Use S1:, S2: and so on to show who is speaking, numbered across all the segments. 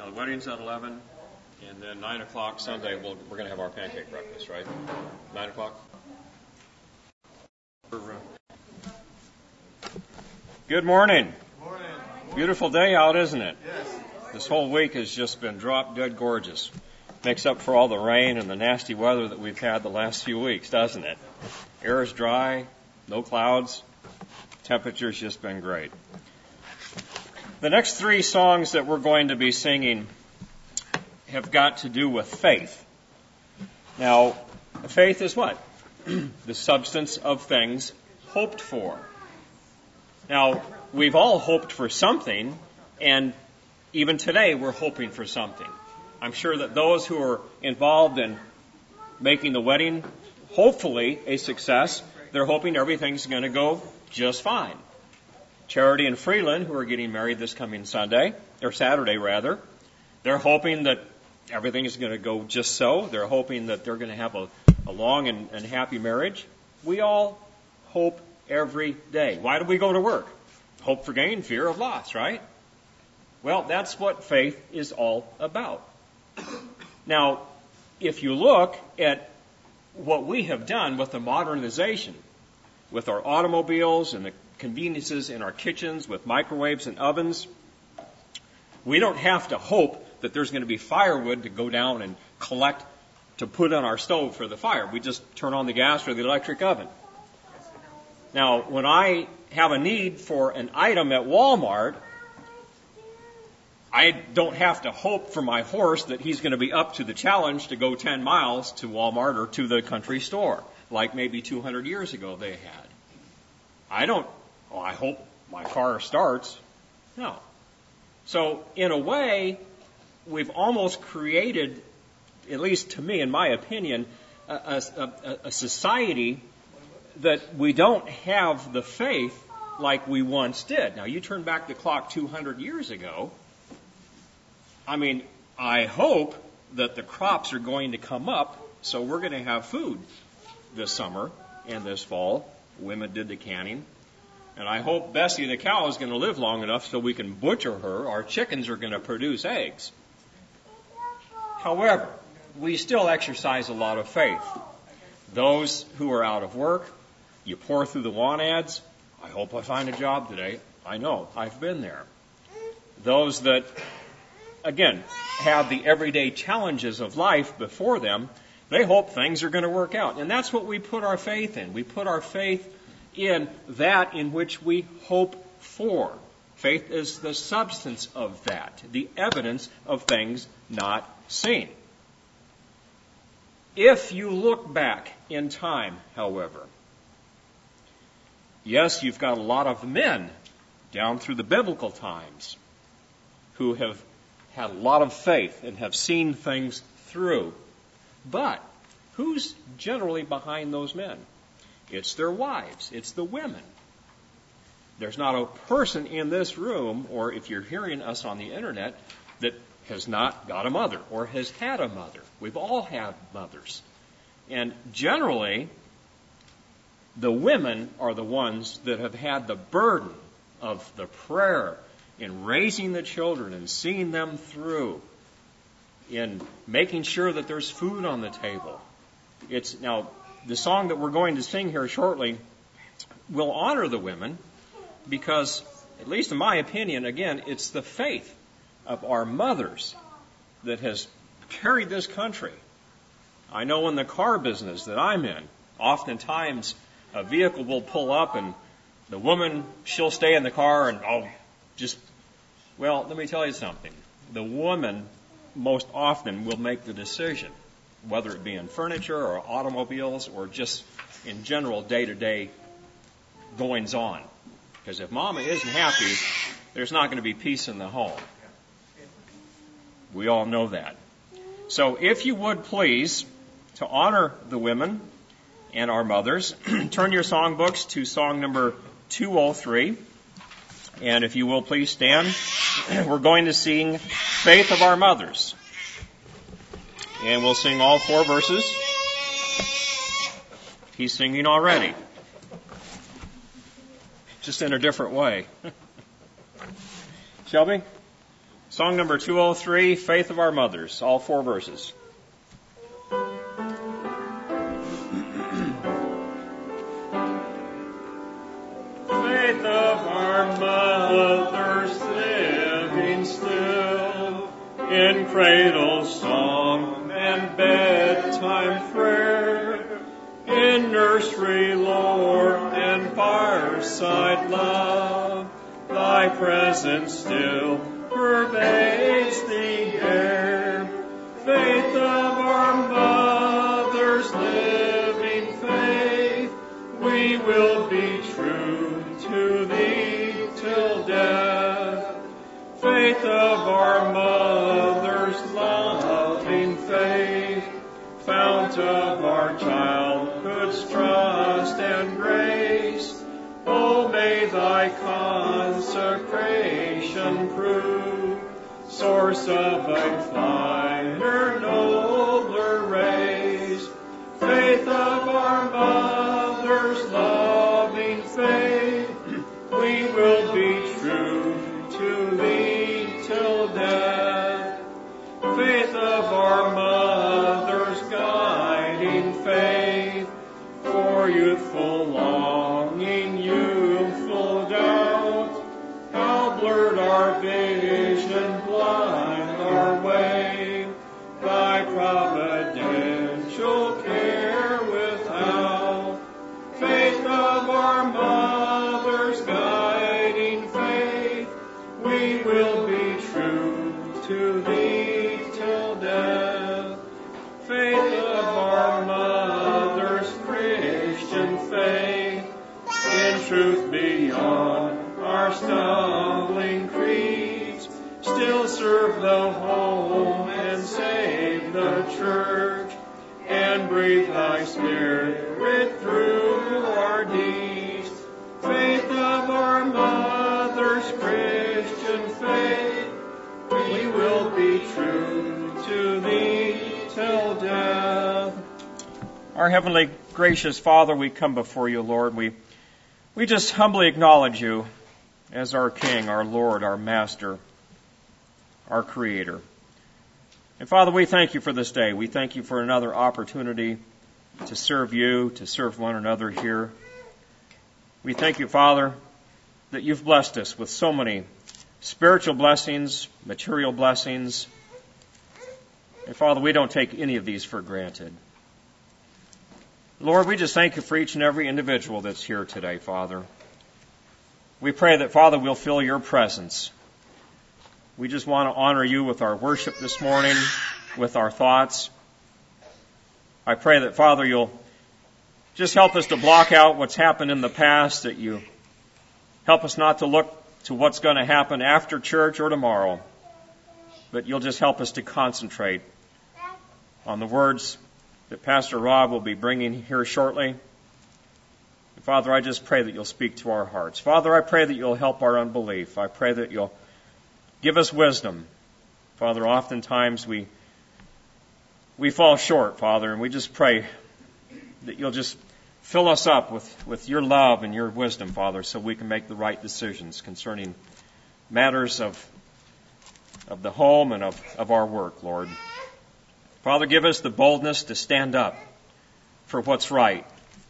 S1: The wedding's at 11, and then 9 o'clock Sunday, we're going to have our pancake breakfast, right? 9 o'clock? Good morning.
S2: Morning.
S1: Beautiful day out, isn't it?
S2: Yes.
S1: This whole week has just been drop dead gorgeous. Makes up for all the rain and the nasty weather that we've had the last few weeks, doesn't it? Air is dry, no clouds, temperature's just been great. The next three songs that we're going to be singing have got to do with faith. Now, faith is what? The substance of things hoped for. Now, we've all hoped for something, and even today we're hoping for something. I'm sure that those who are involved in making the wedding, hopefully a success, they're hoping everything's going to go just fine. Charity and Freeland, who are getting married this coming Sunday, or Saturday rather, they're hoping that everything is going to go just so. They're hoping that they're going to have a long and happy marriage. We all hope every day. Why do we go to work? Hope for gain, fear of loss, right? Well, that's what faith is all about. Now, if you look at what we have done with the modernization, with our automobiles and the conveniences in our kitchens, with microwaves and ovens, we don't have to hope that there's going to be firewood to go down and collect to put on our stove for the fire. We just turn on the gas or the electric oven. Now, when I have a need for an item at Walmart, I don't have to hope for my horse that he's going to be up to the challenge to go 10 miles to Walmart or to the country store, like maybe 200 years ago they had. I hope my car starts. No. So, in a way, we've almost created, at least to me, in my opinion, a society that we don't have the faith like we once did. Now, you turn back the clock 200 years ago, I hope that the crops are going to come up, so we're going to have food this summer and this fall. Women did the canning. And I hope Bessie the cow is going to live long enough so we can butcher her. Our chickens are going to produce eggs. However, we still exercise a lot of faith. Those who are out of work, you pour through the want ads. I hope I find a job today. I know, I've been there. Those that, again, have the everyday challenges of life before them, they hope things are going to work out. And that's what we put our faith in. We put our faith in that in which we hope for. Faith is the substance of that, the evidence of things not seen. If you look back in time, however, yes, you've got a lot of men down through the biblical times who have had a lot of faith and have seen things through. But who's generally behind those men? It's their wives. It's the women. There's not a person in this room, or if you're hearing us on the internet, that has not got a mother or has had a mother. We've all had mothers. And generally, the women are the ones that have had the burden of the prayer in raising the children and seeing them through, in making sure that there's food on the table. Now, the song that we're going to sing here shortly will honor the women because, at least in my opinion, again, it's the faith of our mothers that has carried this country. I know in the car business that I'm in, oftentimes a vehicle will pull up and the woman, she'll stay in the car and let me tell you something. The woman most often will make the decision, whether it be in furniture or automobiles or just in general day-to-day goings-on. Because if Mama isn't happy, there's not going to be peace in the home. We all know that. So if you would please, to honor the women and our mothers, turn your songbooks to song number 203. And if you will please stand, we're going to sing Faith of Our Mothers. And we'll sing all 4 verses. He's singing already. Just in a different way. Shelby? Song number 203, Faith of Our Mothers, all 4 verses. Faith of our mothers, living still, in cradle song and bedtime prayer, in nursery lore and fireside love, thy presence still pervades the air. Faith of our mothers, living faith, we will be true to thee till death. Faith of our mothers, loving faith, fount of our childhood's trust and grace, oh, may thy consecration prove source of a finer, nobler race. Faith of our mothers, loving faith, we will be true to thee till death. Faith of our mothers, guiding faith, for youthful longing, youthful doubt, how blurred our vision, blind our way, thy providential care without. Faith of our mothers, guiding faith, we will be true to thee till death. Faith of our mothers, Christian faith, in truth beyond our stumbling creeds, still serve the home and save the church, and breathe thy spirit through our deeds. Faith of our mothers, Christian faith, we will be true to thee till death. Our heavenly gracious Father, we come before you, Lord. We just humbly acknowledge you as our King, our Lord, our Master, our Creator. And Father, we thank you for this day. We thank you for another opportunity to serve you, to serve one another here. We thank you, Father, that you've blessed us with so many spiritual blessings, material blessings. And Father, we don't take any of these for granted. Lord, we just thank you for each and every individual that's here today, Father. We pray that, Father, we'll feel your presence. We just want to honor you with our worship this morning, with our thoughts. I pray that, Father, you'll just help us to block out what's happened in the past, that you help us not to look to what's going to happen after church or tomorrow, but you'll just help us to concentrate on the words that Pastor Rob will be bringing here shortly. And Father, I just pray that you'll speak to our hearts. Father, I pray that you'll help our unbelief. I pray that you'll give us wisdom. Father, oftentimes we fall short, Father, and we just pray that you'll just fill us up with your love and your wisdom, Father, so we can make the right decisions concerning matters of the home and of our work, Lord. Father, give us the boldness to stand up for what's right.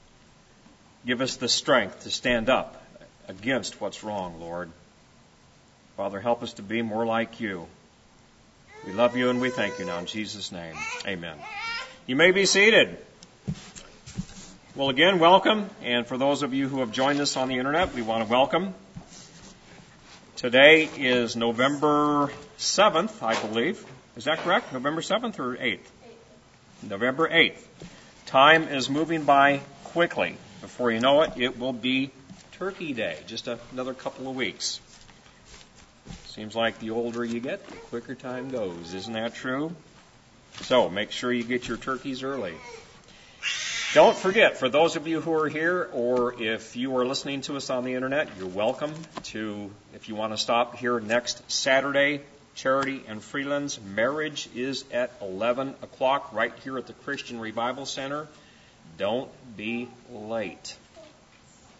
S1: Give us the strength to stand up against what's wrong, Lord. Father, help us to be more like you. We love you and we thank you now in Jesus' name. Amen. You may be seated. Well, again, welcome. And for those of you who have joined us on the internet, we want to welcome. Today is November 7th, I believe. Is that correct? November 7th or 8th? November 8th. Time is moving by quickly. Before you know it, it will be Turkey Day, just another couple of weeks. Seems like the older you get, the quicker time goes. Isn't that true? So make sure you get your turkeys early. Don't forget, for those of you who are here, or if you are listening to us on the internet, you're welcome to, if you want to stop here next Saturday, Charity and Freeland's marriage is at 11 o'clock right here at the Christian Revival Center. Don't be late.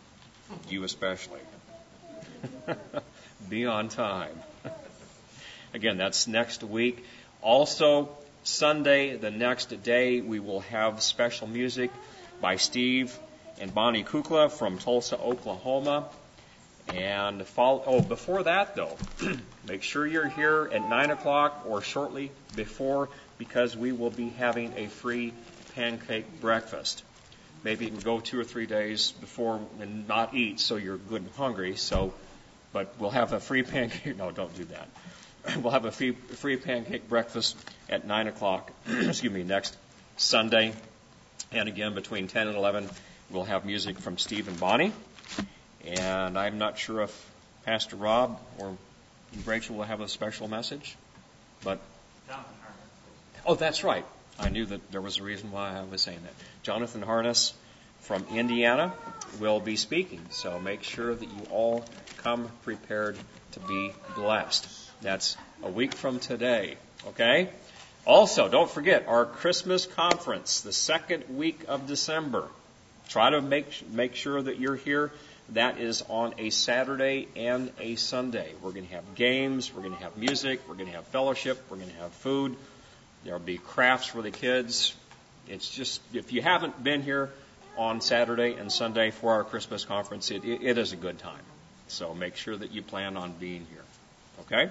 S1: You especially. Be on time. Again, that's next week. Also, Sunday, the next day, we will have special music by Steve and Bonnie Kukla from Tulsa, Oklahoma. And before that, though, make sure you're here at 9 o'clock or shortly before, because we will be having a free pancake breakfast. Maybe you can go 2 or 3 days before and not eat, so you're good and hungry. But we'll have a free pancake. No, don't do that. We'll have a free pancake breakfast at 9 o'clock, next Sunday. And again, between 10 and 11, we'll have music from Steve and Bonnie. And I'm not sure if Pastor Rob or Rachel will have a special message. But oh, that's right. I knew that there was a reason why I was saying that. Jonathan Harness from Indiana will be speaking. So make sure that you all come prepared to be blessed. That's a week from today, okay? Also, don't forget our Christmas conference, the second week of December. Try to make sure that you're here. That is on a Saturday and a Sunday. We're going to have games, we're going to have music, we're going to have fellowship, we're going to have food. There'll be crafts for the kids. It's just, if you haven't been here on Saturday and Sunday for our Christmas conference, it is a good time. So make sure that you plan on being here, okay?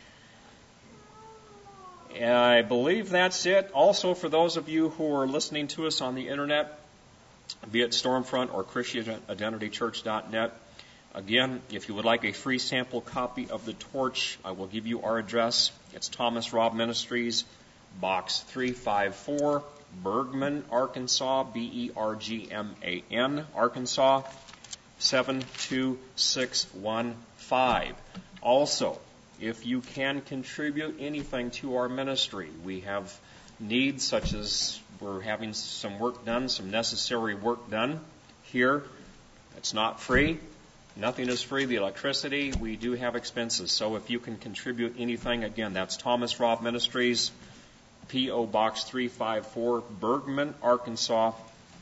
S1: And I believe that's it. Also, for those of you who are listening to us on the internet, be it Stormfront or ChristianIdentityChurch.net, again, if you would like a free sample copy of the torch, I will give you our address. It's Thomas Robb Ministries, Box 354, Bergman, Arkansas, Bergman, Arkansas, 72615. Also, if you can contribute anything to our ministry, we have needs such as we're having some work done, some necessary work done here. It's not free. Nothing is free. The electricity, we do have expenses. So if you can contribute anything, again, that's Thomas Robb Ministries, P.O. Box 354, Bergman, Arkansas,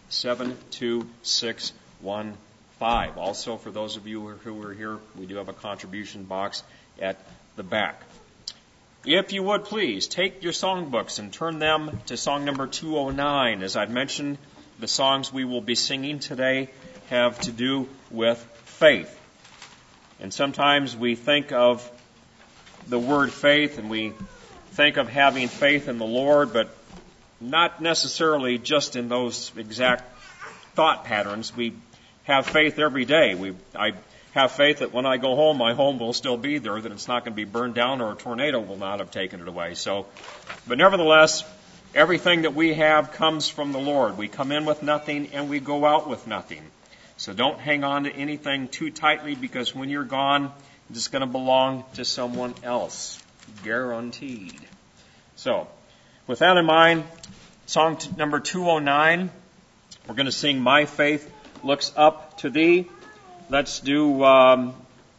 S1: 72615. Also, for those of you who are here, we do have a contribution box at the back. If you would please, take your songbooks and turn them to song number 209. As I've mentioned, the songs we will be singing today have to do with faith. And sometimes we think of the word faith and we think of having faith in the Lord, but not necessarily just in those exact thought patterns. We have faith every day. I have faith that when I go home, my home will still be there, that it's not going to be burned down or a tornado will not have taken it away. But nevertheless, everything that we have comes from the Lord. We come in with nothing and we go out with nothing. So don't hang on to anything too tightly, because when you're gone, it's going to belong to someone else. Guaranteed. So, with that in mind, song number 209, we're going to sing My Faith Looks Up to Thee. Let's do 1,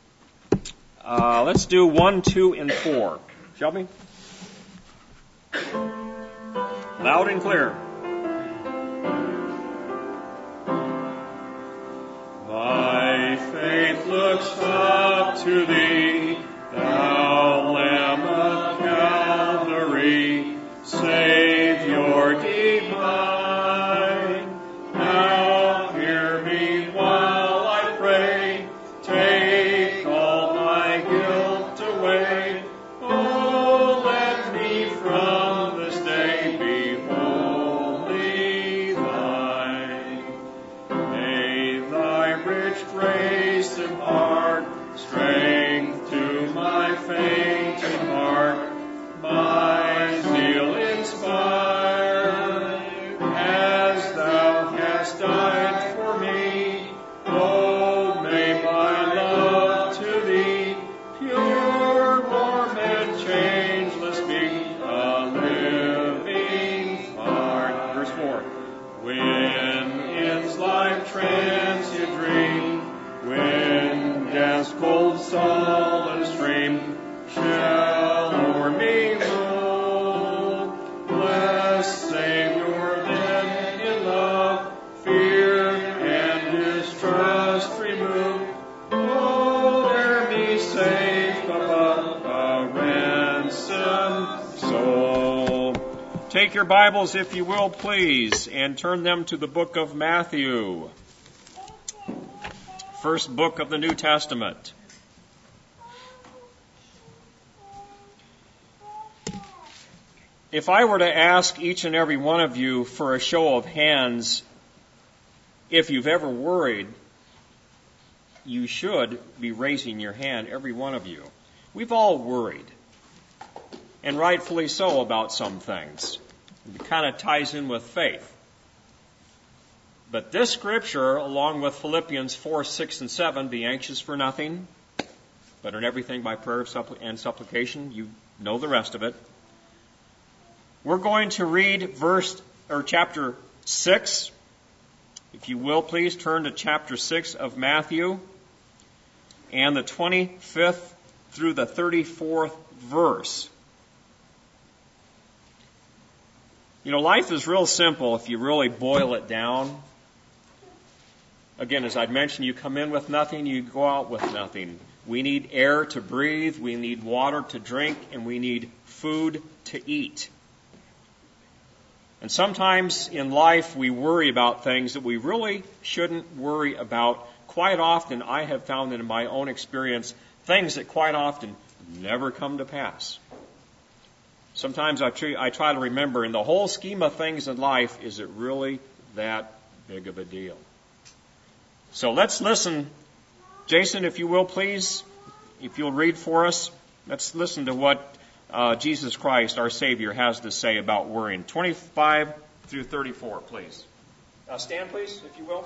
S1: 2, and 4. Shall we? Loud and clear. My faith looks up to Thee, Thou Lamb of Calvary, Savior divine. Now hear me while I pray, take all my guilt away. Oh, let me from this day be wholly Thine. May Thy rich grace impart strength to my fainting heart, my zeal inspire, as Thou hast died for me. Oh, may my love to Thee, pure, warm, and changeless be, a living fire. Verse 4. When its life transient dream, when death's cold sullen stream shall o'er me roll, blessed Savior, then in love, fear and distrust remove. Oh, bear me safe above, a ransom Take your Bibles, if you will, please, and turn them to the book of Matthew. First book of the New Testament. If I were to ask each and every one of you for a show of hands, if you've ever worried, you should be raising your hand, every one of you. We've all worried, and rightfully so, about some things. It kind of ties in with faith. But this scripture, along with Philippians 4, 6, and 7, be anxious for nothing, but in everything by prayer and supplication, you know the rest of it. We're going to read chapter 6. If you will, please turn to chapter 6 of Matthew and the 25th through the 34th verse. You know, life is real simple if you really boil it down. Again, as I'd mentioned, you come in with nothing, you go out with nothing. We need air to breathe, we need water to drink, and we need food to eat. And sometimes in life we worry about things that we really shouldn't worry about. Quite often, I have found that in my own experience, things that quite often never come to pass. Sometimes I try to remember, in the whole scheme of things in life, is it really that big of a deal? So let's listen. Jason, if you will, please, if you'll read for us, let's listen to what Jesus Christ, our Savior, has to say about worrying. 25 through 34, please. Stand, please, if you will.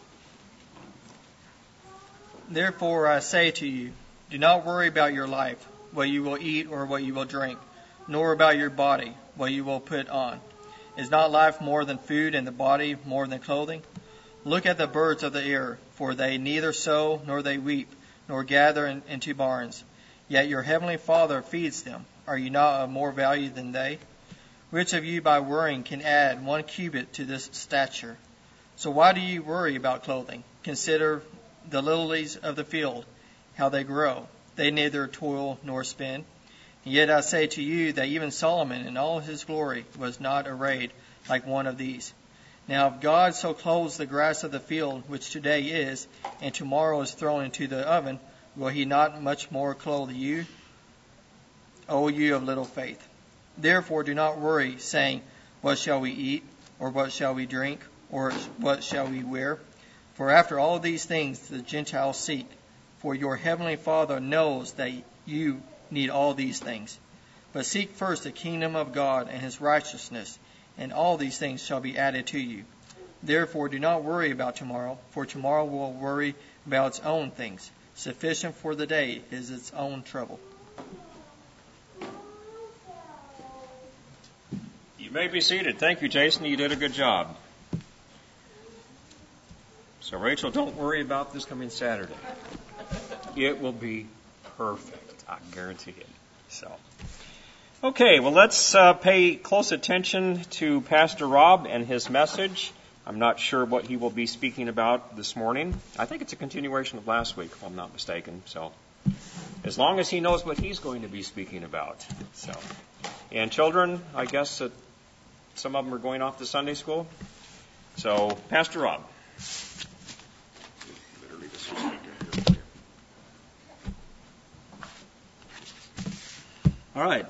S2: Therefore I say to you, do not worry about your life, what you will eat or what you will drink, nor about your body, what you will put on. Is not life more than food, and the body more than clothing? Look at the birds of the air, for they neither sow nor they reap, nor gather into barns. Yet your heavenly Father feeds them. Are you not of more value than they? Which of you by worrying can add 1 cubit to this stature? So why do you worry about clothing? Consider the lilies of the field, how they grow. They neither toil nor spin. And yet I say to you that even Solomon in all his glory was not arrayed like one of these. Now if God so clothes the grass of the field, which today is, and tomorrow is thrown into the oven, will he not much more clothe you, O you of little faith? Therefore do not worry, saying, what shall we eat, or what shall we drink, or what shall we wear? For after all these things the Gentiles seek. For your heavenly Father knows that you need all these things. But seek first the kingdom of God and his righteousness, and all these things shall be added to you. Therefore do not worry about tomorrow, for tomorrow will worry about its own things. Sufficient for the day is its own trouble.
S1: You may be seated. Thank you, Jason. You did a good job. So, Rachel, don't worry about this coming Saturday. It will be perfect. I guarantee it. So, okay, well, let's pay close attention to Pastor Rob and his message. I'm not sure what he will be speaking about this morning. I think it's a continuation of last week, if I'm not mistaken. So, as long as he knows what he's going to be speaking about. So, and children, I guess that some of them are going off to Sunday school. So, Pastor Rob.
S3: All right.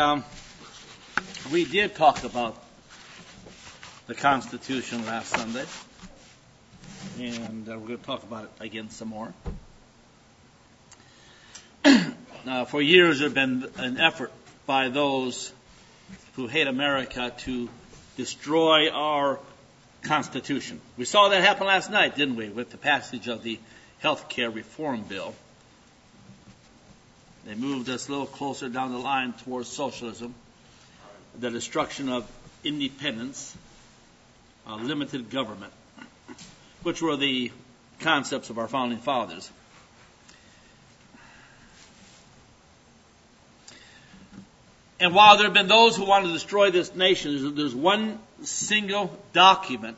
S3: We did talk about the Constitution last Sunday, and we're going to talk about it again some more. For years, there has been an effort by those who hate America to destroy our Constitution. We saw that happen last night, didn't we, with the passage of the health care reform bill. They moved us a little closer down the line towards socialism, the destruction of independence, limited government, which were the concepts of our founding fathers. And while there have been those who want to destroy this nation, there's one single document,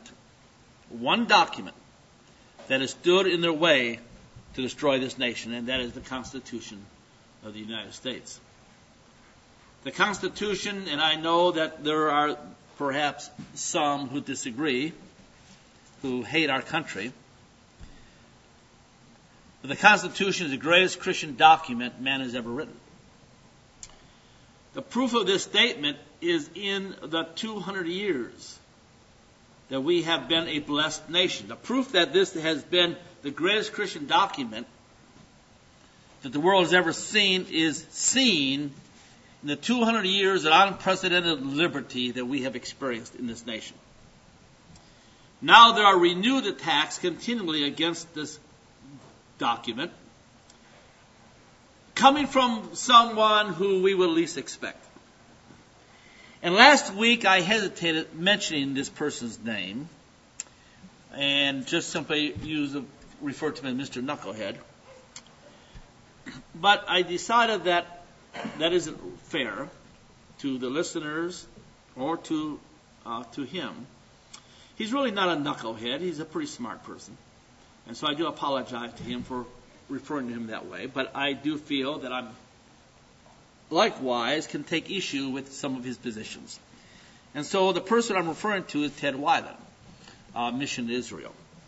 S3: that has stood in their way to destroy this nation, and that is the Constitution of the United States. The Constitution, and I know that there are perhaps some who disagree, who hate our country, but the Constitution is the greatest Christian document man has ever written. The proof of this statement is in the 200 years that we have been a blessed nation. The proof that this has been the greatest Christian document that the world has ever seen is seen in the 200 years of unprecedented liberty that we have experienced in this nation. Now there are renewed attacks continually against this document, coming from someone who we would least expect. And last week I hesitated mentioning this person's name and just simply refer to him as Mr. Knucklehead. But I decided that isn't fair to the listeners or to him. He's really not a knucklehead. He's a pretty smart person. And so I do apologize to him for referring to him that way. But I do feel that I'm likewise can take issue with some of his positions. And so the person I'm referring to is Ted Weiland, Mission to Israel.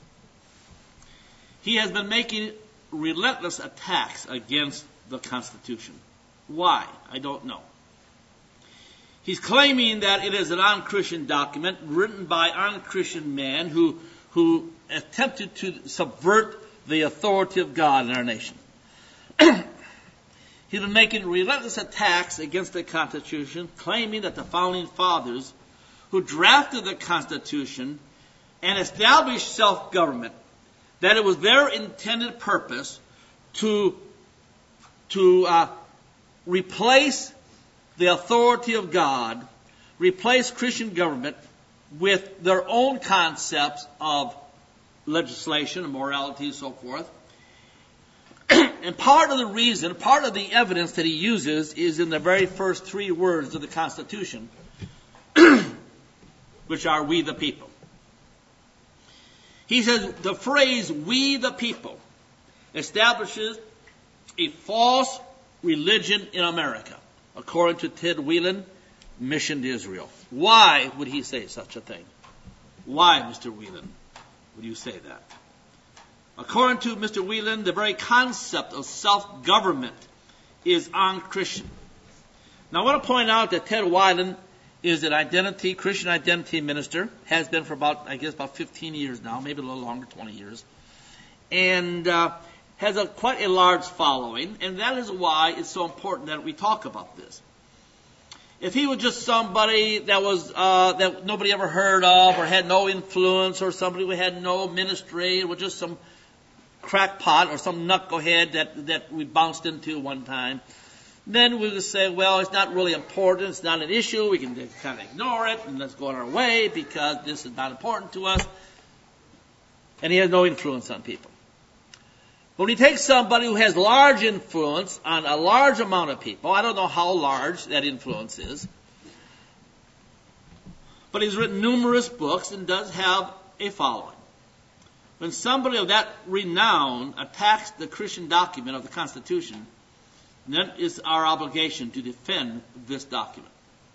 S3: He has been making relentless attacks against the Constitution. Why? I don't know. He's claiming that it is an un-Christian document written by un-Christian men who attempted to subvert the authority of God in our nation. He's been making relentless attacks against the Constitution, claiming that the Founding Fathers, who drafted the Constitution and established self-government, that it was their intended purpose to replace the authority of God, replace Christian government with their own concepts of legislation and morality and so forth. And part of the evidence that he uses is in the very first three words of the Constitution, which are "we the people." He says the phrase "we the people" establishes a false religion in America, according to Ted Weiland, Mission to Israel. Why would he say such a thing? Why, Mr. Weiland, would you say that? According to Mr. Weiland, the very concept of self-government is un-Christian. Now I want to point out that Ted Weiland is an Christian identity minister, has been for about 15 years now, maybe a little longer, 20 years, and has quite a large following, and that is why it's so important that we talk about this. If he was just somebody that was that nobody ever heard of, or had no influence, or somebody who had no ministry, or was just some crackpot or some knucklehead that we bounced into one time, then we would say, well, it's not really important, it's not an issue, we can kind of ignore it and let's go on our way because this is not important to us, and he has no influence on people. But when you take somebody who has large influence on a large amount of people, I don't know how large that influence is, but he's written numerous books and does have a following. When somebody of that renown attacks the Christian document of the Constitution, then it's our obligation to defend this document.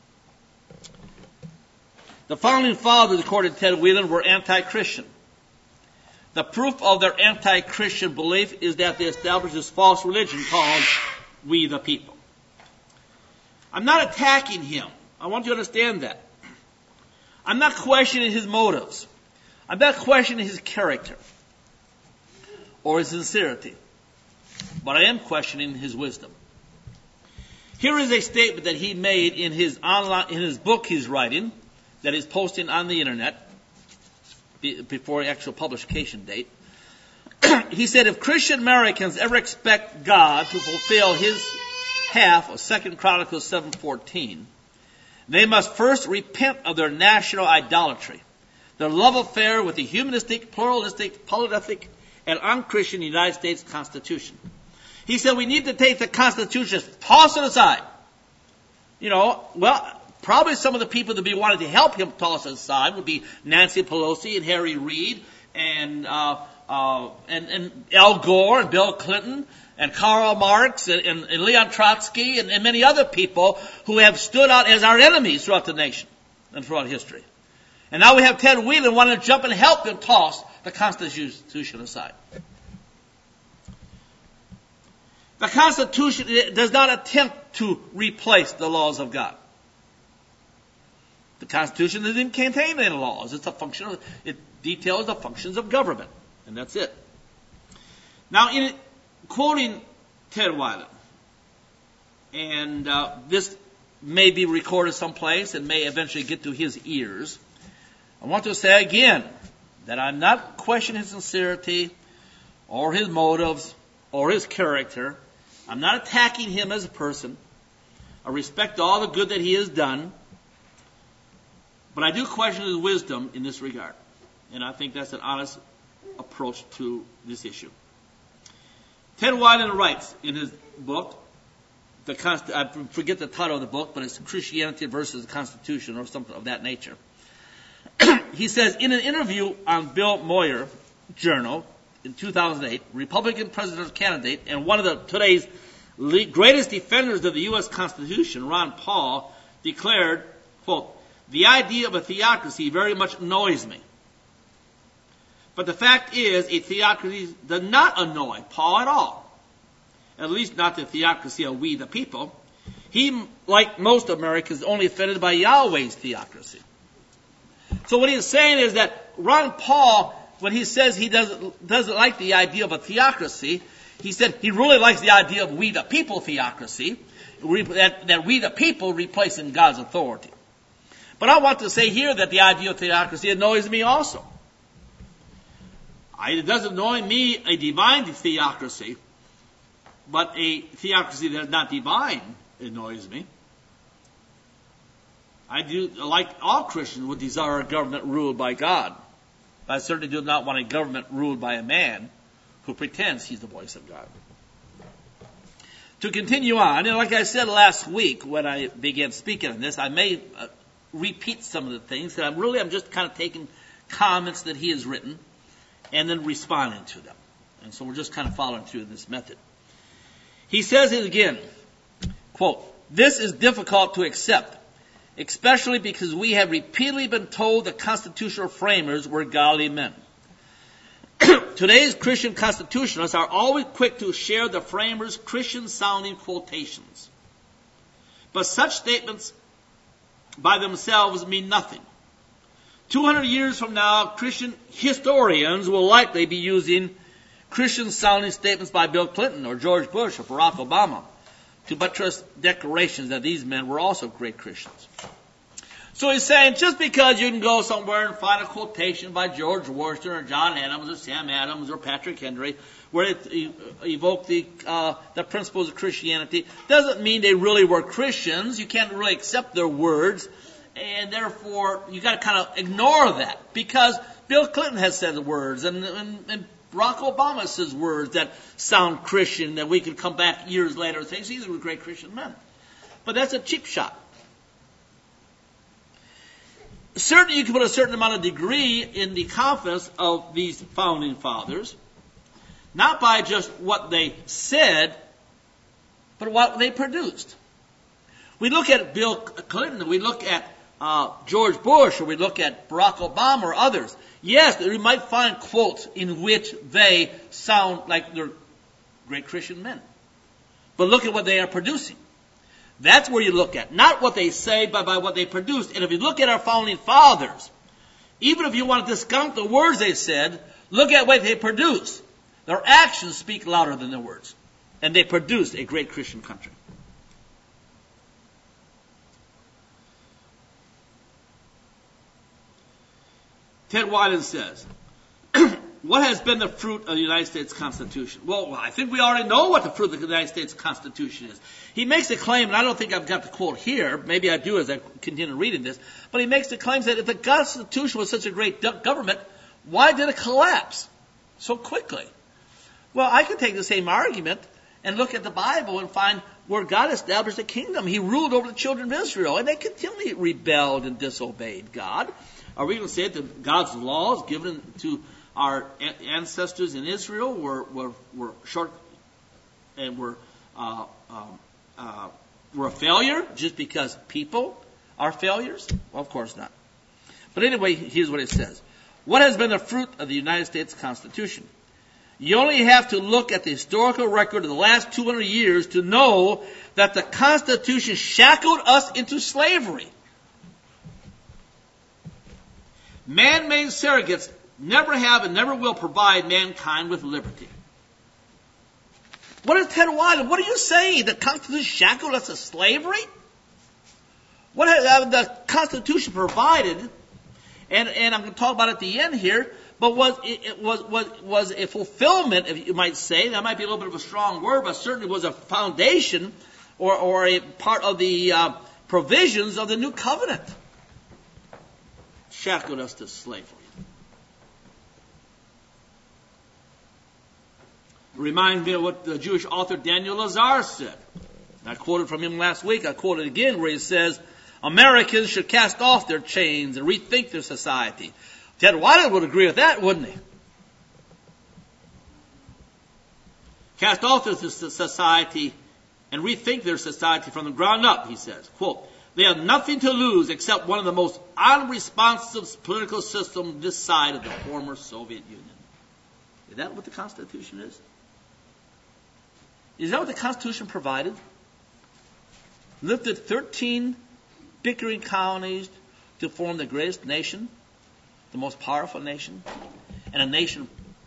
S3: The Founding Fathers, according to Ted Weiland, were anti-Christian. The proof of their anti-Christian belief is that they established this false religion called "we the people." I'm not attacking him. I want you to understand that. I'm not questioning his motives. I'm not questioning his character or his sincerity. But I am questioning his wisdom. Here is a statement that he made in his book he's writing, that he's posting on the internet before the actual publication date. He said, if Christian Americans ever expect God to fulfill his half of 2 Chronicles 7:14, they must first repent of their national idolatry, their love affair with the humanistic, pluralistic, polytheistic, and un-Christian United States Constitution. He said we need to take the Constitution, toss it aside. Probably some of the people that be wanting to help him toss it aside would be Nancy Pelosi and Harry Reid and and Al Gore and Bill Clinton and Karl Marx and Leon Trotsky and many other people who have stood out as our enemies throughout the nation and throughout history. And now we have Ted Whelan wanting to jump and help them toss the Constitution aside. The Constitution does not attempt to replace the laws of God. The Constitution doesn't contain any laws. It details the functions of government. And that's it. Now, in quoting Ted Whelan, and this may be recorded someplace and may eventually get to his ears, I want to say again that I'm not questioning his sincerity or his motives or his character. I'm not attacking him as a person. I respect all the good that he has done. But I do question his wisdom in this regard. And I think that's an honest approach to this issue. Ted Whelan writes in his book, I forget the title of the book, but it's Christianity versus the Constitution or something of that nature. He says, in an interview on Bill Moyer Journal in 2008, Republican presidential candidate and one of today's greatest defenders of the U.S. Constitution, Ron Paul, declared, quote, "The idea of a theocracy very much annoys me. But the fact is, a theocracy does not annoy Paul at all. At least not the theocracy of we the people. He, like most Americans, is only offended by Yahweh's theocracy." So what he's saying is that Ron Paul, when he says he doesn't like the idea of a theocracy, he said he really likes the idea of we the people theocracy, that we the people replacing God's authority. But I want to say here that the idea of theocracy annoys me also. It doesn't annoy me a divine theocracy, but a theocracy that is not divine annoys me. I do, like all Christians, would desire a government ruled by God. But I certainly do not want a government ruled by a man who pretends he's the voice of God. To continue on, and like I said last week when I began speaking on this, I may repeat some of the things that I'm just kind of taking comments that he has written and then responding to them. And so we're just kind of following through this method. He says it again, quote, "This is difficult to accept, especially because we have repeatedly been told the constitutional framers were godly men. Today's Christian constitutionalists are always quick to share the framers' Christian-sounding quotations. But such statements by themselves mean nothing. 200 years from now, Christian historians will likely be using Christian-sounding statements by Bill Clinton or George Bush or Barack Obama to buttress declarations that these men were also great Christians." So he's saying just because you can go somewhere and find a quotation by George Washington or John Adams or Sam Adams or Patrick Henry where it evoke the principles of Christianity doesn't mean they really were Christians. You can't really accept their words, and therefore you got to kind of ignore that because Bill Clinton has said the words and Barack Obama says words that sound Christian that we could come back years later and say these were great Christian men. But that's a cheap shot. Certainly you can put a certain amount of degree in the confidence of these founding fathers, not by just what they said, but what they produced. We look at Bill Clinton, we look at George Bush, or we look at Barack Obama or others. Yes, we might find quotes in which they sound like they're great Christian men. But look at what they are producing. That's where you look at. Not what they say, but by what they produced. And if you look at our founding fathers, even if you want to discount the words they said, look at what they produced. Their actions speak louder than their words. And they produced a great Christian country. Ted Whelan says, what has been the fruit of the United States Constitution? Well, I think we already know what the fruit of the United States Constitution is. He makes a claim, and I don't think I've got the quote here. Maybe I do as I continue reading this. But he makes the claim that if the Constitution was such a great government, why did it collapse so quickly? Well, I could take the same argument and look at the Bible and find where God established a kingdom. He ruled over the children of Israel, and they continually rebelled and disobeyed God. Are we going to say that God's laws given to our ancestors in Israel were short and were a failure just because people are failures? Well, of course not. But anyway, here's what it says. What has been the fruit of the United States Constitution? You only have to look at the historical record of the last 200 years to know that the Constitution shackled us into slavery. Man-made surrogates never have and never will provide mankind with liberty. What is Ted Wiley? What are you saying? The Constitution shackled us to slavery? What has the Constitution provided? And I'm going to talk about it at the end here. But was a fulfillment, if you might say. That might be a little bit of a strong word, but certainly was a foundation or a part of the provisions of the new covenant. Shackled us to slavery. Reminds me of what the Jewish author Daniel Lazar said. I quoted from him last week. I quoted again where he says, Americans should cast off their chains and rethink their society. Ted Wiley would agree with that, wouldn't he? Cast off their society and rethink their society from the ground up, he says. Quote, they have nothing to lose except one of the most unresponsive political systems this side of the former Soviet Union. Is that what the Constitution is? Is that what the Constitution provided? Lifted 13 bickering colonies to form the greatest nation, the most powerful nation, and a nation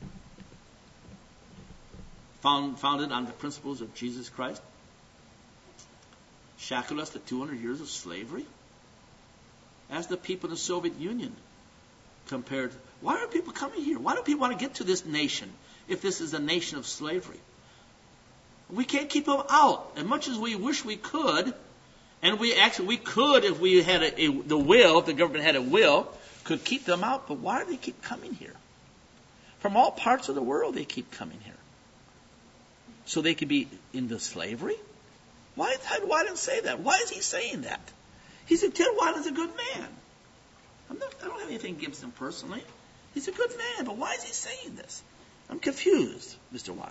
S3: founded on the principles of Jesus Christ. Shackled us to 200 years of slavery? As the people in the Soviet Union compared. Why are people coming here? Why do people want to get to this nation if this is a nation of slavery? We can't keep them out. As much as we wish we could, and we could if we had the will, if the government had a will, could keep them out. But why do they keep coming here? From all parts of the world they keep coming here. So they could be into slavery? Why did Ted Wiley say that? Why is he saying that? He said Ted Wiley's a good man. I don't have anything against him personally. He's a good man, but why is he saying this? I'm confused, Mr. Wiley.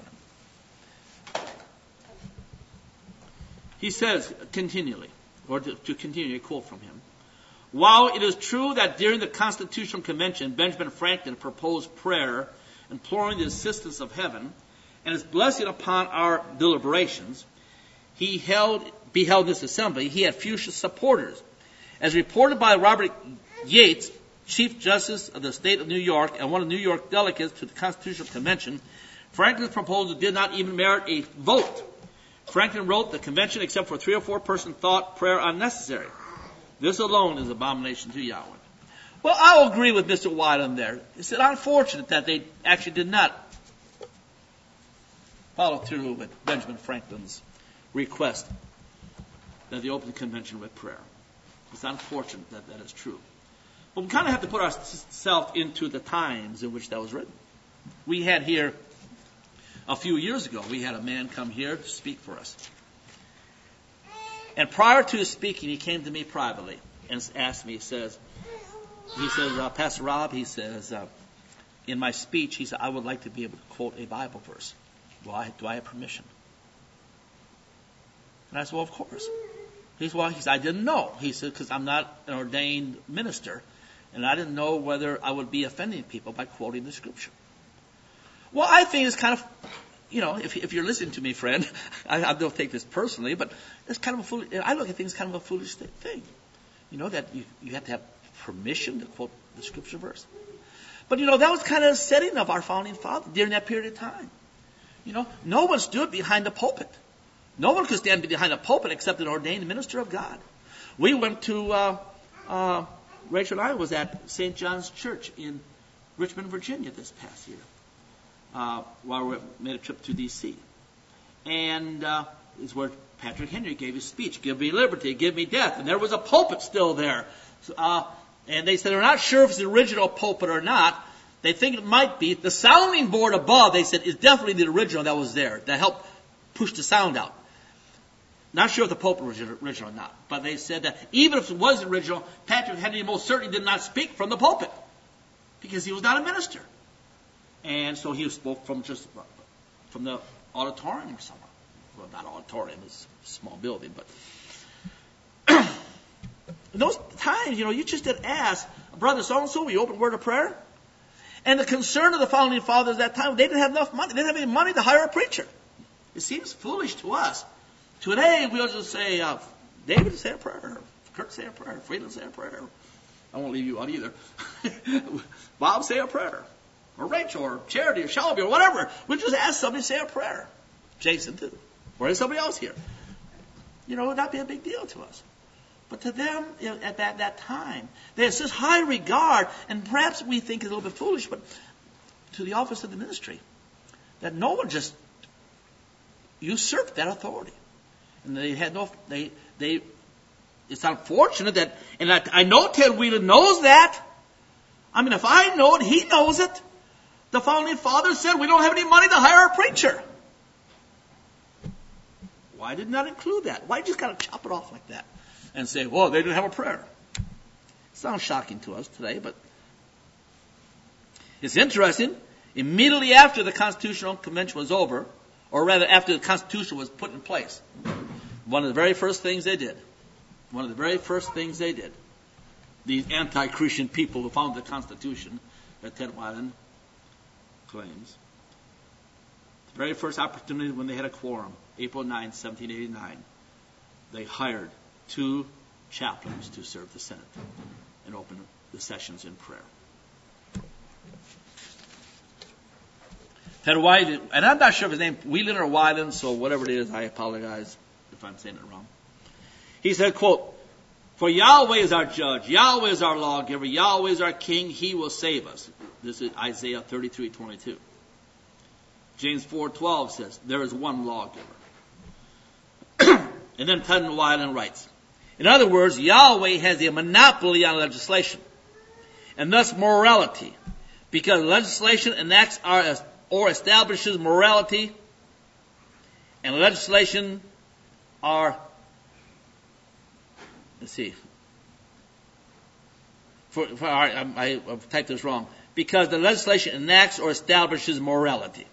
S3: He says continually, or to continue a quote from him, while it is true that during the Constitutional Convention, Benjamin Franklin proposed prayer, imploring the assistance of heaven, and his blessing upon our deliberations, he beheld this assembly. He had few supporters. As reported by Robert Yates, Chief Justice of the State of New York and one of the New York delegates to the Constitutional Convention, Franklin's proposal did not even merit a vote. Franklin wrote, the convention, except for 3 or 4 persons, thought prayer unnecessary. This alone is abomination to Yahweh. Well, I'll agree with Mr. Wyland there. It's unfortunate that they actually did not follow through with Benjamin Franklin's request that they open the convention with prayer. It's unfortunate that that is true. But we kind of have to put ourselves into the times in which that was written. We had here, a few years ago, we had a man come here to speak for us. And prior to his speaking, he came to me privately and asked me, he says, Pastor Rob, he says, in my speech, he said, I would like to be able to quote a Bible verse. Do I have permission? And I said, well, of course. He said, I didn't know. He said, because I'm not an ordained minister, and I didn't know whether I would be offending people by quoting the Scripture. Well, I think it's kind of, if you're listening to me, friend, I don't take this personally, but it's kind of I look at things kind of a foolish thing. That you have to have permission to quote the Scripture verse. But, that was kind of the setting of our founding father during that period of time. No one stood behind the pulpit. No one could stand behind a pulpit except an ordained minister of God. We went to, Rachel and I was at St. John's Church in Richmond, Virginia this past year, while we made a trip to D.C. And it's where Patrick Henry gave his speech, give me liberty, give me death. And there was a pulpit still there. And they said they're not sure if it's the original pulpit or not. They think it might be. The sounding board above, they said, is definitely the original that was there that helped push the sound out. Not sure if the pulpit was original or not. But they said that even if it was original, Patrick Henry most certainly did not speak from the pulpit because he was not a minister. And so he spoke from the auditorium somewhere. Well, not auditorium, it's a small building, but in those times, you just did ask, brother so-and-so, will you open a word of prayer? And the concern of the founding fathers at that time, they didn't have enough money. They didn't have any money to hire a preacher. It seems foolish to us. Today, we'll just say, David, say a prayer. Kurt, say a prayer. Freeland, say a prayer. I won't leave you out either. Bob, say a prayer. Or Rachel, or Charity, or Shelby, or whatever. We'll just ask somebody to say a prayer. Jason, too. Or somebody else here. It would not be a big deal to us. But to them, at that time, there's such high regard, and perhaps we think it's a little bit foolish, but to the office of the ministry, that no one just usurped that authority. And they had it's unfortunate that, and I know Ted Wheeler knows that. I mean, if I know it, he knows it. The founding fathers said, we don't have any money to hire a preacher. Why did not include that? Why just kind of chop it off like that and say, well, they didn't have a prayer? It sounds shocking to us today, but it's interesting. Immediately after the Constitutional Convention was over, or rather after the Constitution was put in place, one of the very first things they did, these anti-Christian people who founded the Constitution, that Ted Weiland claims, the very first opportunity when they had a quorum, April 9, 1789, they hired 2 chaplains to serve the Senate and open the sessions in prayer. Ted Weiland, and I'm not sure if his name Whelan or Weiland, so whatever it is, I apologize if I'm saying it wrong. He said, quote, for Yahweh is our judge, Yahweh is our lawgiver, Yahweh is our king, he will save us. This is Isaiah 33:22. James 4:12 says, there is one lawgiver. And then Ted Weiland writes, in other words, Yahweh has a monopoly on legislation, and thus morality, because legislation enacts or establishes morality, and legislation are, I've typed this wrong, because the legislation enacts or establishes morality.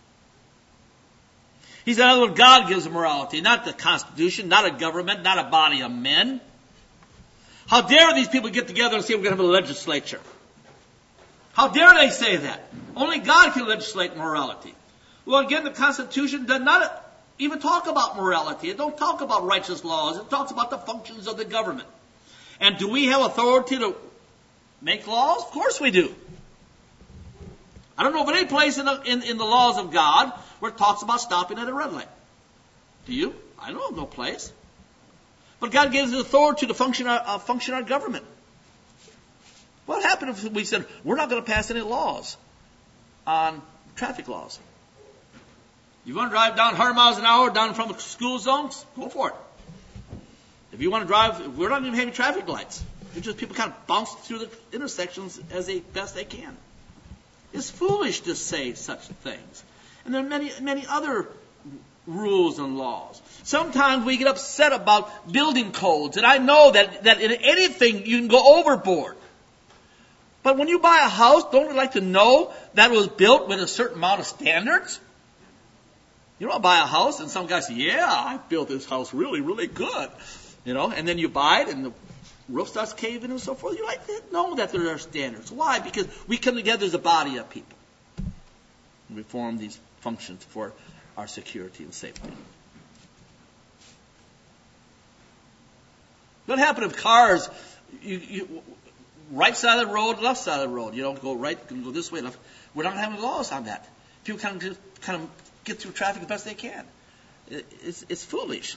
S3: He said, in other words, God gives morality, not the Constitution, not a government, not a body of men. How dare these people get together and say we're going to have a legislature? How dare they say that? Only God can legislate morality. Well, again, the Constitution does not even talk about morality. It don't talk about righteous laws. It talks about the functions of the government. And do we have authority to make laws? Of course we do. I don't know of any place in the laws of God where it talks about stopping at a red light. Do you? I know of no place. But God gives us authority to function our government. What happened if we said, we're not going to pass any laws on traffic laws? You want to drive down 100 miles an hour down from school zones? Go for it. If you want to drive, we're not even having traffic lights. It's just people kind of bounce through the intersections as best they can. It's foolish to say such things. And there are many, many other rules and laws. Sometimes we get upset about building codes, and I know that in anything you can go overboard. But when you buy a house, don't you like to know that it was built with a certain amount of standards? You don't buy a house and some guy says, yeah, I built this house really, really good. And then you buy it and the roof starts caving and so forth. You like to know that there are standards. Why? Because we come together as a body of people. And we form these functions for our security and safety. What happened if cars, right side of the road, left side of the road, go right, go this way, left. We're not having laws on that. People kind of get through traffic as best they can. It's foolish.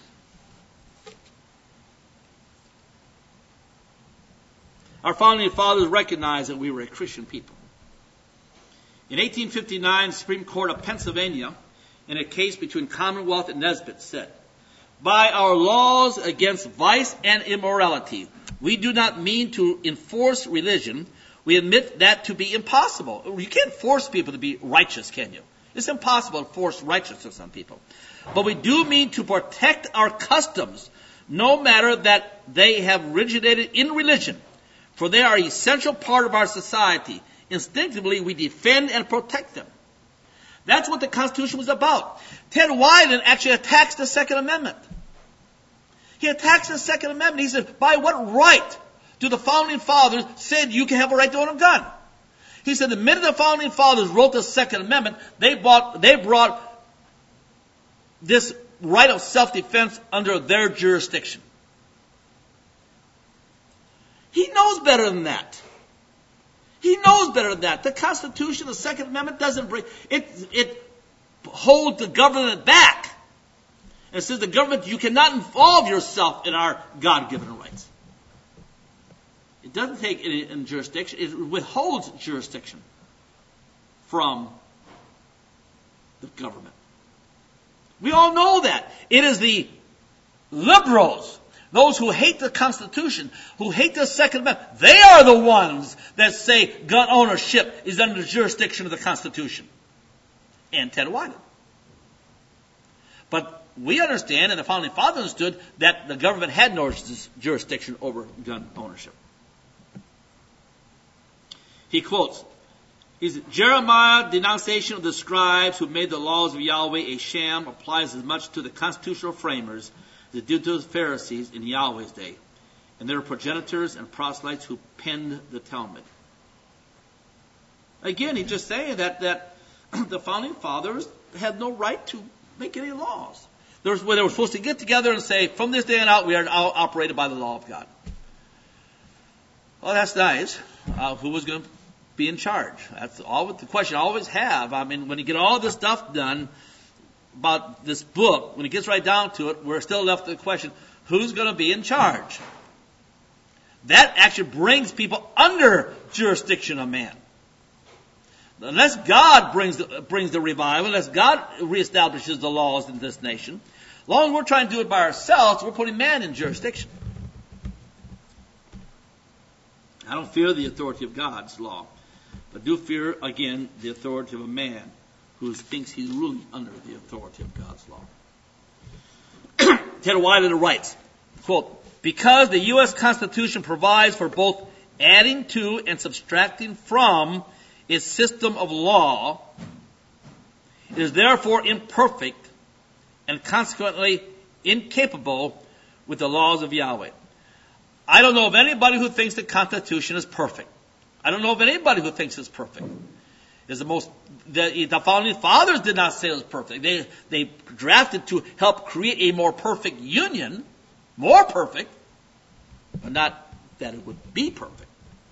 S3: Our founding fathers recognized that we were a Christian people. In 1859, the Supreme Court of Pennsylvania, in a case between Commonwealth and Nesbitt, said, by our laws against vice and immorality, we do not mean to enforce religion. We admit that to be impossible. You can't force people to be righteous, can you? It's impossible to force righteousness on people. But we do mean to protect our customs, no matter that they have originated in religion, for they are an essential part of our society. instinctively we defend and protect them. That's what the Constitution was about. Ted Wyden actually attacks the Second Amendment. He attacks the Second Amendment. He said, by what right do the Founding Fathers say you can have a right to own a gun? He said the minute the Founding Fathers wrote the Second Amendment, they brought this right of self-defense under their jurisdiction. He knows better than that. He knows better than that. The Constitution, the Second Amendment, doesn't bring it holds the government back. And it says the government, you cannot involve yourself in our God-given rights. It doesn't take any in jurisdiction. It withholds jurisdiction from the government. We all know that. It is the liberals, those who hate the Constitution, who hate the Second Amendment, they are the ones that say gun ownership is under the jurisdiction of the Constitution. And Ted Wyden. But we understand, and the Founding Fathers understood, that the government had no jurisdiction over gun ownership. He quotes, Jeremiah's denunciation of the scribes who made the laws of Yahweh a sham applies as much to the constitutional framers as it did to the Pharisees in Yahweh's day, and their progenitors and proselytes who penned the Talmud. Again, he's just saying that the Founding Fathers had no right to make any laws. They were supposed to get together and say, from this day on out, we are now operated by the law of God. Well, that's nice. Who was going to be in charge? That's always the question I always have. I mean, when you get all this stuff done about this book, when it gets right down to it, we're still left with the question, who's going to be in charge? That actually brings people under jurisdiction of man. Unless God brings the revival, unless God reestablishes the laws in this nation, as long as we're trying to do it by ourselves, we're putting man in jurisdiction. I don't fear the authority of God's law, but do fear, again, the authority of a man who thinks he's ruling under the authority of God's law. Ted Wyden writes, quote, because the U.S. Constitution provides for both adding to and subtracting from its system of law, it is therefore imperfect and consequently incapable with the laws of Yahweh. I don't know of anybody who thinks the Constitution is perfect. I don't know of anybody who thinks it's perfect. It's the Founding Fathers did not say it was perfect. They drafted to help create a more perfect union, more perfect, but not that it would be perfect.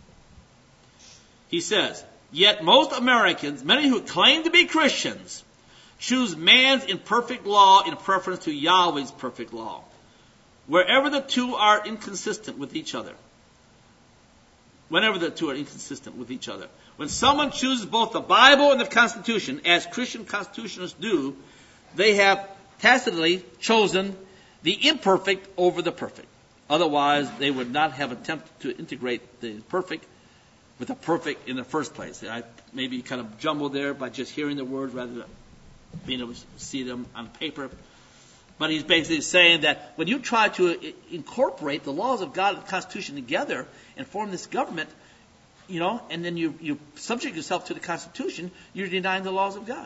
S3: He says, yet most Americans, many who claim to be Christians, choose man's imperfect law in preference to Yahweh's perfect law, wherever the two are inconsistent with each other. Whenever the two are inconsistent with each other. When someone chooses both the Bible and the Constitution, as Christian constitutionalists do, they have tacitly chosen the imperfect over the perfect. Otherwise, they would not have attempted to integrate the perfect with the perfect in the first place. I maybe kind of jumbled there by just hearing the words rather than being able to see them on paper. But he's basically saying that when you try to incorporate the laws of God and the Constitution together and form this government, and then you subject yourself to the Constitution, you're denying the laws of God.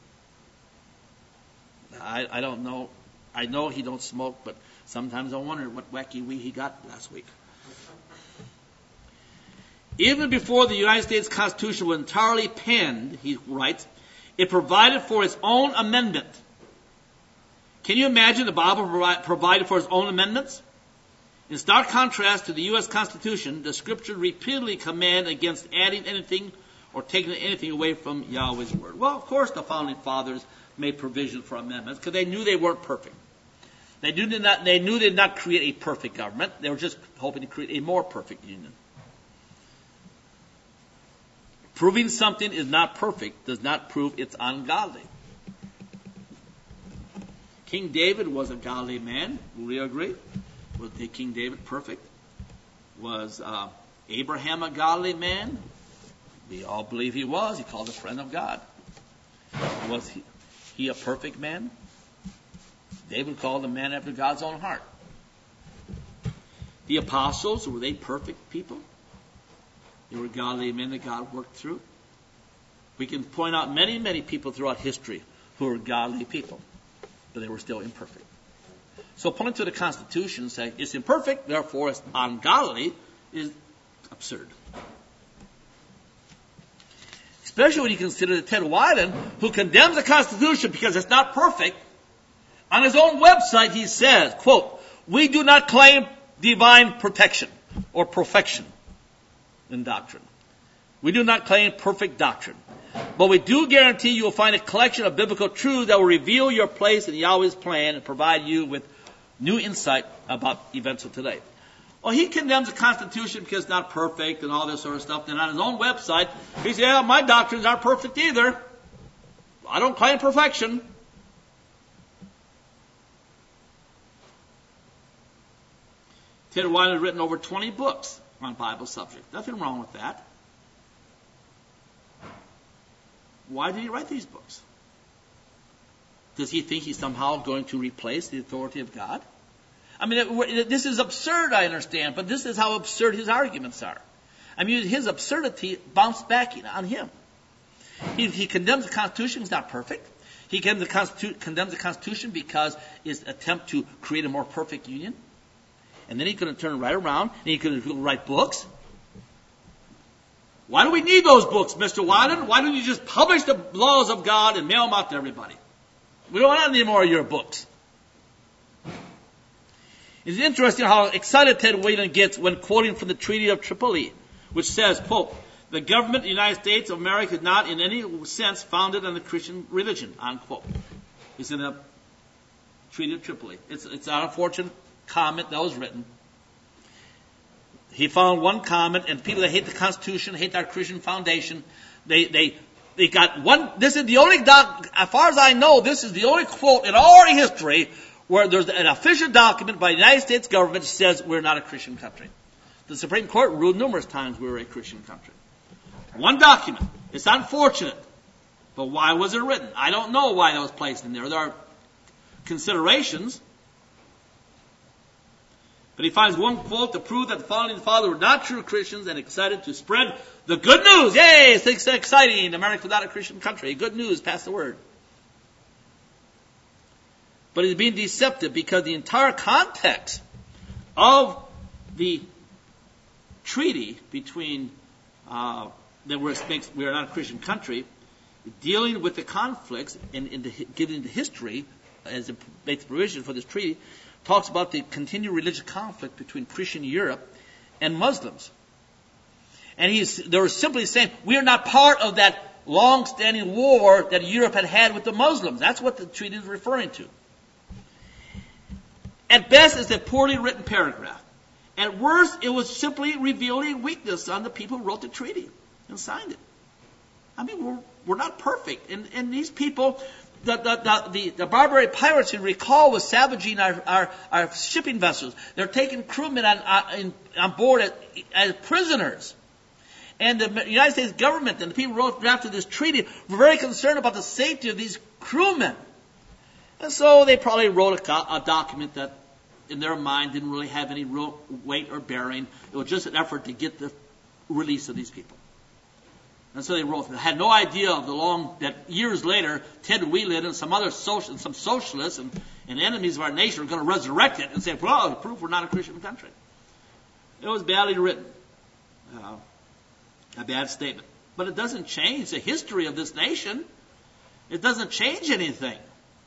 S3: I don't know. I know he don't smoke, but sometimes I wonder what wacky weed he got last week. Even before the United States Constitution was entirely penned, he writes, it provided for its own amendment. Can you imagine the Bible provided for its own amendments? In stark contrast to the U.S. Constitution, the Scripture repeatedly command against adding anything or taking anything away from Yahweh's Word. Well, of course the Founding Fathers made provision for amendments because they knew they weren't perfect. They knew they did not create a perfect government. They were just hoping to create a more perfect union. Proving something is not perfect does not prove it's ungodly. King David was a godly man. Will we agree? Was King David perfect? Was Abraham a godly man? We all believe he was. He called a friend of God. Was he a perfect man? David called a man after God's own heart. The apostles, were they perfect people? They were godly men that God worked through. We can point out many, many people throughout history who were godly people, but they were still imperfect. So pointing to the Constitution and saying it's imperfect, therefore it's ungodly, is absurd. Especially when you consider that Ted Wyden, who condemns the Constitution because it's not perfect, on his own website he says, quote, "We do not claim divine protection or perfection in doctrine. We do not claim perfect doctrine. But we do guarantee you will find a collection of biblical truths that will reveal your place in Yahweh's plan and provide you with new insight about events of today." Well, he condemns the Constitution because it's not perfect and all this sort of stuff. And on his own website, he says, "Yeah, my doctrines aren't perfect either. I don't claim perfection." Ted Wyden has written over 20 books on Bible subjects. Nothing wrong with that. Why did he write these books? Does he think he's somehow going to replace the authority of God? I mean, this is absurd, I understand, but this is how absurd his arguments are. I mean, his absurdity bounced back on him. He condemns the Constitution. It's not perfect. He condemns the Constitution because it's an attempt to create a more perfect union. And then he's going to turn right around and he's going to write books. Why do we need those books, Mr. Wyden? Why don't you just publish the laws of God and mail them out to everybody? We don't want any more of your books. It's interesting how excited Ted Wyden gets when quoting from the Treaty of Tripoli, which says, quote, "The government of the United States of America is not in any sense founded on the Christian religion," unquote. It's in the Treaty of Tripoli. It's an unfortunate comment that was written. He found one comment, and people that hate the Constitution, hate our Christian foundation, they got one. This is the only as far as I know, this is the only quote in all our history where there's an official document by the United States government that says we're not a Christian country. The Supreme Court ruled numerous times we were a Christian country. One document. It's unfortunate. But why was it written? I don't know why that was placed in there. There are considerations. But he finds one quote to prove that the founding fathers were not true Christians and excited to spread the good news. Yay, it's exciting. America's not a Christian country. Good news, pass the word. But he's being deceptive because the entire context of the treaty between that we are not a Christian country, dealing with the conflicts and giving the history as it makes provision for this treaty, talks about the continued religious conflict between Christian Europe and Muslims. And they were simply saying, we are not part of that long-standing war that Europe had with the Muslims. That's what the treaty is referring to. At best, it's a poorly written paragraph. At worst, it was simply revealing weakness on the people who wrote the treaty and signed it. I mean, we're not perfect. And these people, the barbarian pirates, you recall, was savaging our shipping vessels. They're taking crewmen on board as prisoners. And the United States government and the people who drafted this treaty were very concerned about the safety of these crewmen. And so they probably wrote a document that, in their mind, didn't really have any real weight or bearing. It was just an effort to get the release of these people. And so they wrote. They had no idea of that years later, Ted Wyden and some other socialists and enemies of our nation were going to resurrect it and say, well, proof we're not a Christian country. It was badly written. A bad statement. But it doesn't change the history of this nation. It doesn't change anything.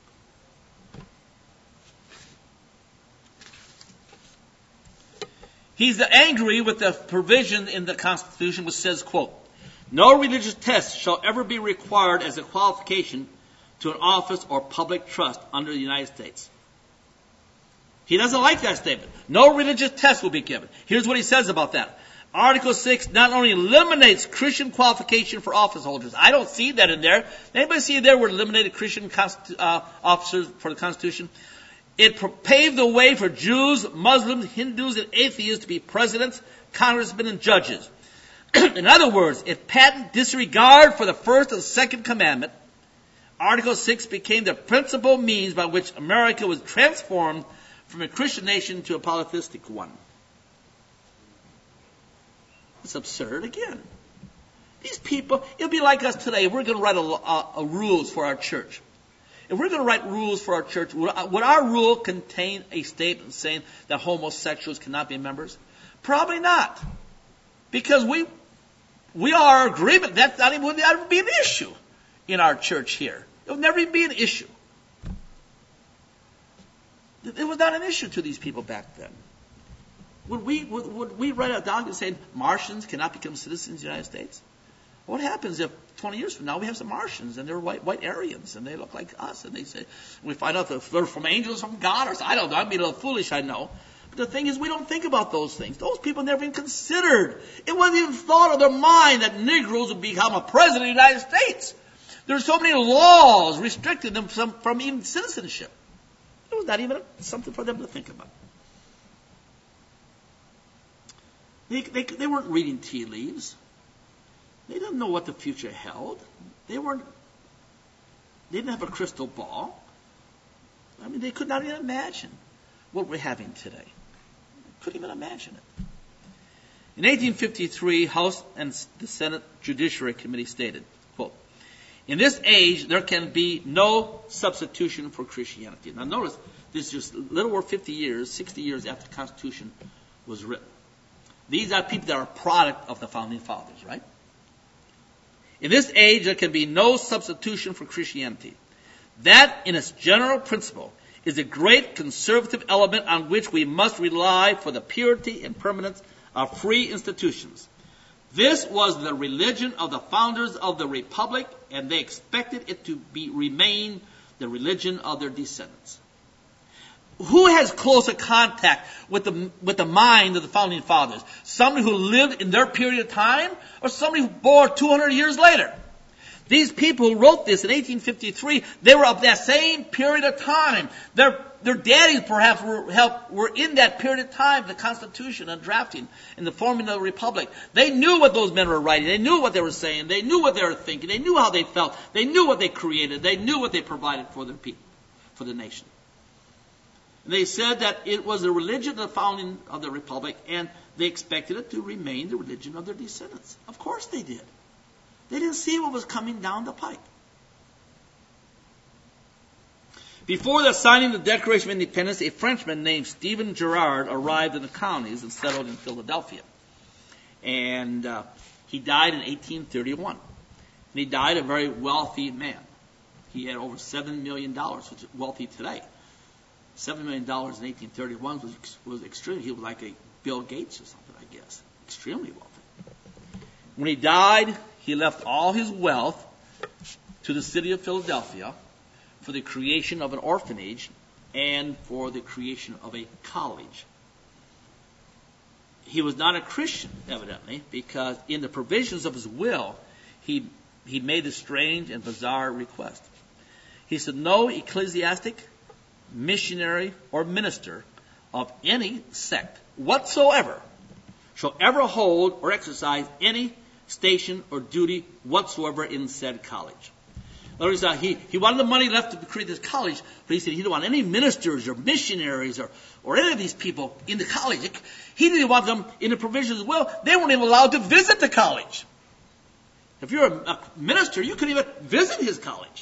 S3: He's angry with the provision in the Constitution which says, quote, "No religious test shall ever be required as a qualification to an office or public trust under the United States." He doesn't like that statement. No religious test will be given. Here's what he says about that. Article 6 not only eliminates Christian qualification for office holders. I don't see that in there. Anybody see there where it eliminated Christian officers for the Constitution? It paved the way for Jews, Muslims, Hindus, and atheists to be presidents, congressmen, and judges. In other words, if patent disregard for the first and second commandment, Article 6 became the principal means by which America was transformed from a Christian nation to a polytheistic one. It's absurd again. These people, it'll be like us today. We're going to write a rules for our church. If we're going to write rules for our church, would our rule contain a statement saying that homosexuals cannot be members? Probably not. Because we are in agreement that would ever be an issue in our church here. It would never be an issue. It was not an issue to these people back then. Would we write a document saying Martians cannot become citizens of the United States? What happens if 20 years from now we have some Martians and they're white Aryans and they look like us and they say, we find out that they're from angels, from God, or I don't know, I'm being a little foolish, I know. But the thing is, we don't think about those things. Those people never even considered. It wasn't even thought of their mind that Negroes would become a president of the United States. There's so many laws restricting them from even citizenship. It was not even something for them to think about. They weren't reading tea leaves. They didn't know what the future held. They didn't have a crystal ball. I mean, they could not even imagine what we're having today. Couldn't even imagine it. In 1853, House and the Senate Judiciary Committee stated, quote, "In this age, there can be no substitution for Christianity." Now notice, this is just a little over 50 years, 60 years after the Constitution was written. These are people that are a product of the Founding Fathers, right? In this age, there can be no substitution for Christianity. That, in its general principle, is a great conservative element on which we must rely for the purity and permanence of free institutions. This was the religion of the founders of the Republic, and they expected it to remain the religion of their descendants. Who has closer contact with the mind of the Founding Fathers? Somebody who lived in their period of time, or somebody who born 200 years later? These people who wrote this in 1853, they were of that same period of time. Their daddies perhaps were in that period of time, the Constitution and drafting and the forming of the Republic. They knew what those men were writing. They knew what they were saying. They knew what they were thinking. They knew how they felt. They knew what they created. They knew what they provided for their people, for the nation. And they said that it was the religion of the founding of the Republic, and they expected it to remain the religion of their descendants. Of course they did. They didn't see what was coming down the pike. Before the signing of the Declaration of Independence, a Frenchman named Stephen Girard arrived in the colonies and settled in Philadelphia. And he died in 1831. And he died a very wealthy man. He had over $7 million, which is wealthy today. $7 million in 1831 was extreme. He was like a Bill Gates or something, I guess. Extremely wealthy. When he died, he left all his wealth to the city of Philadelphia for the creation of an orphanage and for the creation of a college. He was not a Christian, evidently, because in the provisions of his will, he made a strange and bizarre request. He said, "No ecclesiastic, missionary, or minister of any sect whatsoever shall ever hold or exercise any station or duty whatsoever in said college." In other words, he wanted the money left to create this college, but he said he didn't want any ministers or missionaries or any of these people in the college. He didn't want them in the provisions as well. They weren't even allowed to visit the college. If you're a minister, you couldn't even visit his college.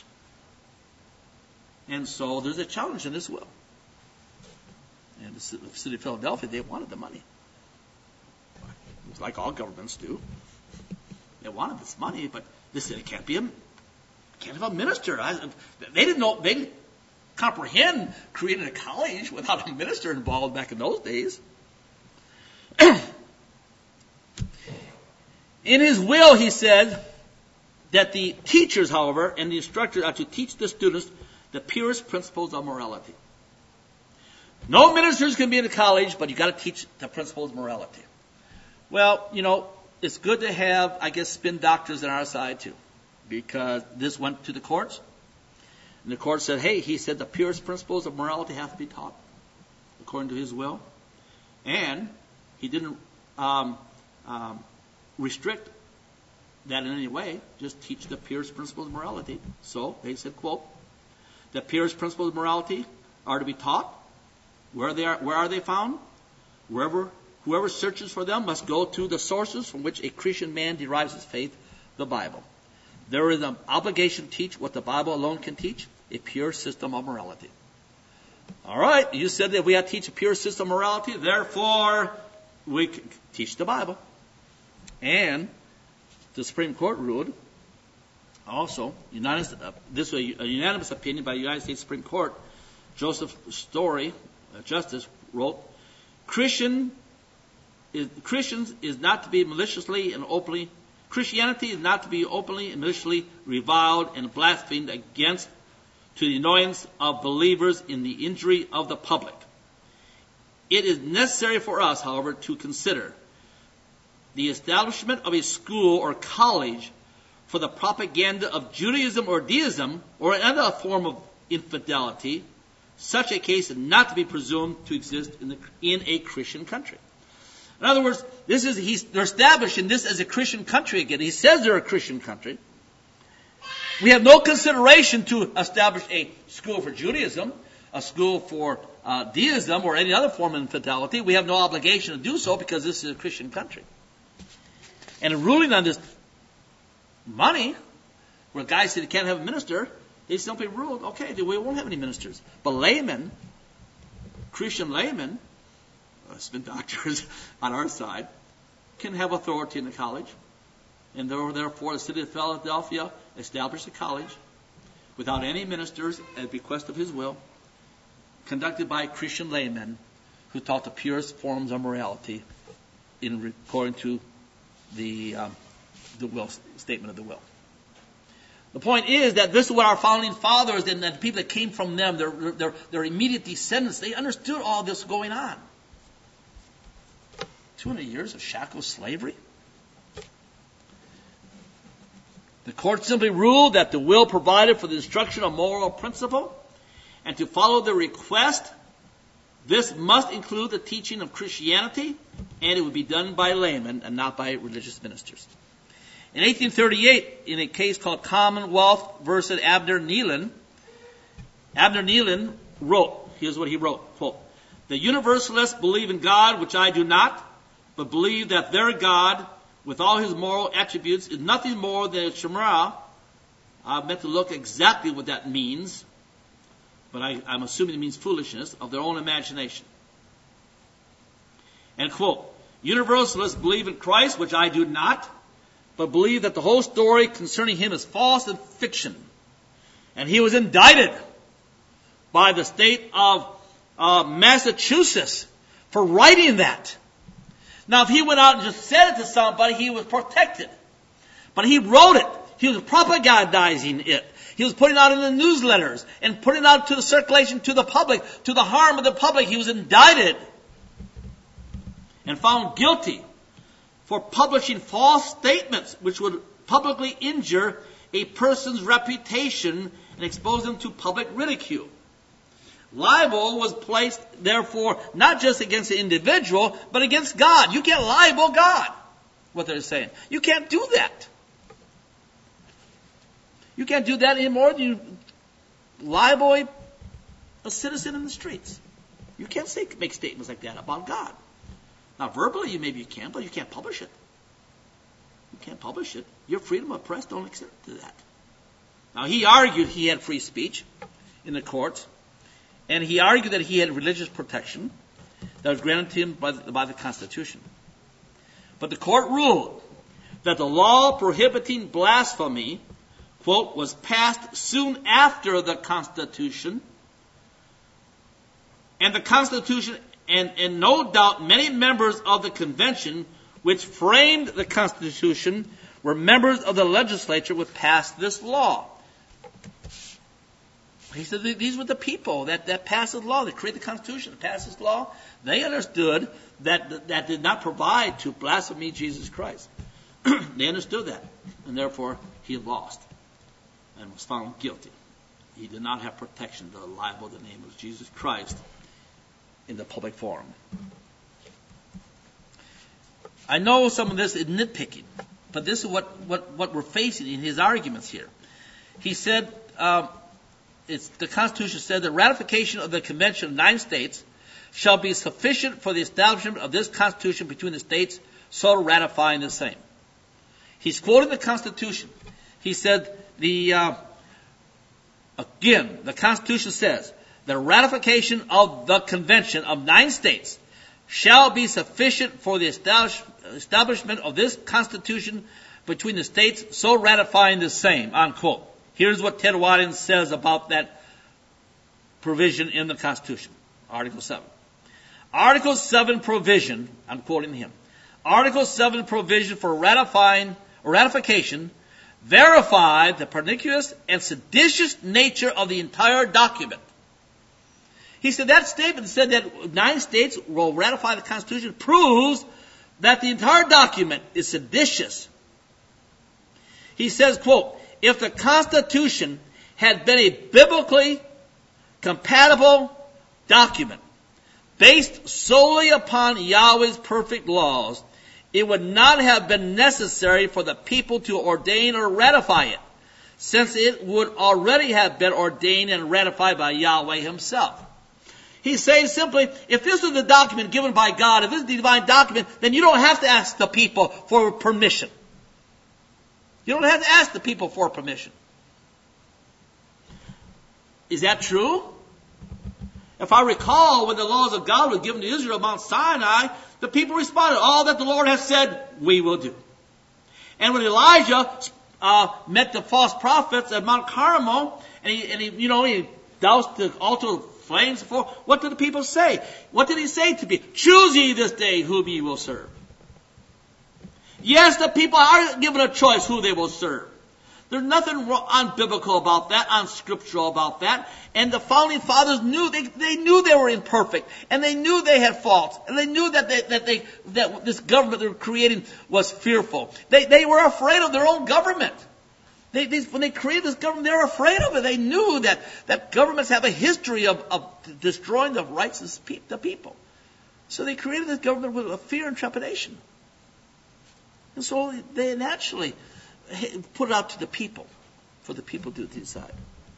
S3: And so there's a challenge in this will. And the city of Philadelphia, they wanted the money. It's like all governments do. They wanted this money, but they said it can't have a minister. They didn't comprehend creating a college without a minister involved back in those days. In his will, he said that the teachers, however, and the instructors are to teach the students the purest principles of morality. No ministers can be in a college, but you got to teach the principles of morality. Well, it's good to have, I guess, spin doctors on our side too, because this went to the courts, and the court said, "Hey," he said, "the purest principles of morality have to be taught according to his will," and he didn't restrict that in any way. Just teach the purest principles of morality. So they said, quote, "The purest principles of morality are to be taught. Where are they found? Wherever Whoever searches for them must go to the sources from which a Christian man derives his faith, the Bible. There is an obligation to teach what the Bible alone can teach, a pure system of morality. All right, you said that we have to teach a pure system of morality, therefore we can teach the Bible. And the Supreme Court ruled, also, this was a unanimous opinion by the United States Supreme Court. Joseph Story, Justice, wrote, Christianity is not to be openly and maliciously reviled and blasphemed against to the annoyance of believers in the injury of the public. It is necessary for us, however, to consider the establishment of a school or college for the propaganda of Judaism or deism or another form of infidelity. Such a case is not to be presumed to exist in a Christian country. In other words, they're establishing this as a Christian country again. He says they're a Christian country. We have no consideration to establish a school for Judaism, a school for deism, or any other form of infidelity. We have no obligation to do so because this is a Christian country. And in ruling on this money, where guys said you can't have a minister, they simply ruled, okay, we won't have any ministers. But laymen, Christian laymen, spin doctors on our side, can have authority in the college. And therefore, the city of Philadelphia established a college without any ministers at the bequest of his will, conducted by Christian laymen who taught the purest forms of morality according to the will, statement of the will. The point is that this is what our founding fathers and the people that came from them, their immediate descendants, they understood all this going on. 200 years of shackle slavery. The court simply ruled that the will provided for the instruction of moral principle, and to follow the request, this must include the teaching of Christianity, and it would be done by laymen and not by religious ministers. In 1838, in a case called Commonwealth versus Abner Nealon wrote, here's what he wrote, quote, the Universalists believe in God, which I do not, but believe that their God, with all his moral attributes, is nothing more than a chimera. I meant to look exactly what that means, but I'm assuming it means foolishness of their own imagination. And quote, Universalists believe in Christ, which I do not, but believe that the whole story concerning him is false and fiction. And he was indicted by the state of Massachusetts for writing that. Now, if he went out and just said it to somebody, he was protected. But he wrote it. He was propagandizing it. He was putting it out in the newsletters and putting it out to the circulation to the public, to the harm of the public. He was indicted and found guilty for publishing false statements which would publicly injure a person's reputation and expose them to public ridicule. Libel was placed, therefore, not just against the individual, but against God. You can't libel God, what they're saying. You can't do that. You can't do that any more than you libel a citizen in the streets. You can't make statements like that about God. Now, verbally, maybe you can, but you can't publish it. You can't publish it. Your freedom of press don't extend to that. Now, he argued he had free speech in the courts, and he argued that he had religious protection that was granted to him by the Constitution. But the court ruled that the law prohibiting blasphemy, quote, was passed soon after the Constitution, and the Constitution, and no doubt many members of the convention which framed the Constitution were members of the legislature which passed this law. He said these were the people that passed the law, that created the Constitution, that passed this law. They understood that did not provide to blaspheme Jesus Christ. They understood that, and therefore he lost and was found guilty. He did not have protection to libel the name of Jesus Christ in the public forum. I know some of this is nitpicking, but this is what we're facing in his arguments here. He said, the Constitution said that ratification of the Convention of the United States shall be sufficient for the establishment of this Constitution between the states, so ratifying the same. He's quoting the Constitution. He said, the Constitution says, the ratification of the Convention of 9 states shall be sufficient for the establishment of this Constitution between the states, so ratifying the same, unquote. Here's what Ted Watkins says about that provision in the Constitution, Article 7. Article 7 provision, I'm quoting him, Article 7 provision for ratification verified the pernicious and seditious nature of the entire document. He said that statement said that 9 states will ratify the Constitution proves that the entire document is seditious. He says, quote, if the Constitution had been a biblically compatible document based solely upon Yahweh's perfect laws, it would not have been necessary for the people to ordain or ratify it, since it would already have been ordained and ratified by Yahweh himself. He's saying simply, if this is the document given by God, if this is the divine document, then you don't have to ask the people for permission. You don't have to ask the people for permission. Is that true? If I recall, when the laws of God were given to Israel at Mount Sinai, the people responded, all that the Lord has said, we will do. And when Elijah met the false prophets at Mount Carmel, and he doused the altar with flames, what did the people say? What did he say to me? Choose ye this day whom ye will serve. Yes, the people are given a choice who they will serve. There's nothing unbiblical about that, unscriptural about that. And the founding fathers knew, they knew they were imperfect. And they knew they had faults. And they knew that this government they were creating was fearful. They were afraid of their own government. When they created this government, they were afraid of it. They knew that governments have a history of destroying the rights of the people. So they created this government with fear and trepidation. And so they naturally put it out to the people, for the people to decide.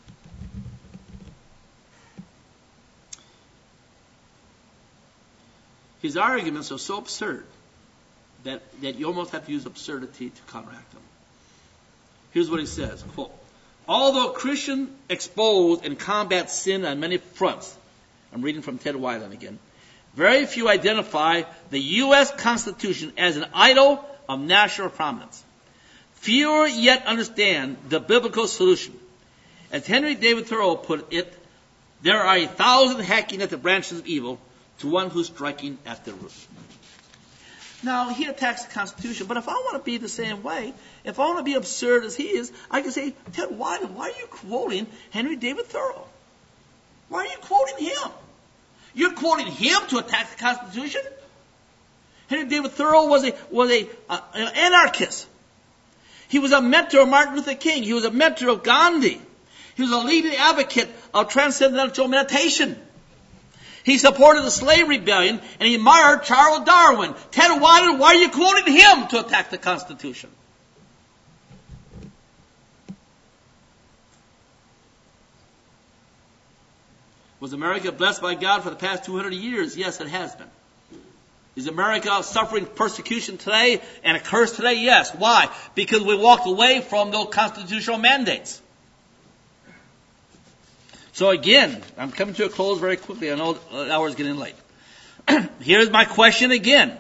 S3: His arguments are so absurd that you almost have to use absurdity to counteract them. Here's what he says, quote, although Christians expose and combat sin on many fronts, I'm reading from Ted Weiland again, very few identify the U.S. Constitution as an idol of national prominence. Fewer yet understand the biblical solution. As Henry David Thoreau put it, there are 1,000 hacking at the branches of evil to one who's striking at the root. Now, he attacks the Constitution, but if I want to be the same way, if I want to be absurd as he is, I can say, Ted Weiland, why are you quoting Henry David Thoreau? Why are you quoting him? You're quoting him to attack the Constitution? Henry David Thoreau was an anarchist. He was a mentor of Martin Luther King. He was a mentor of Gandhi. He was a leading advocate of transcendental meditation. He supported the slave rebellion, and he admired Charles Darwin. Ted Weiland, why are you quoting him to attack the Constitution? Was America blessed by God for the past 200 years? Yes, it has been. Is America suffering persecution today and a curse today? Yes. Why? Because we walked away from those constitutional mandates. So again, I'm coming to a close very quickly. I know the hour is getting late. Here's my question again.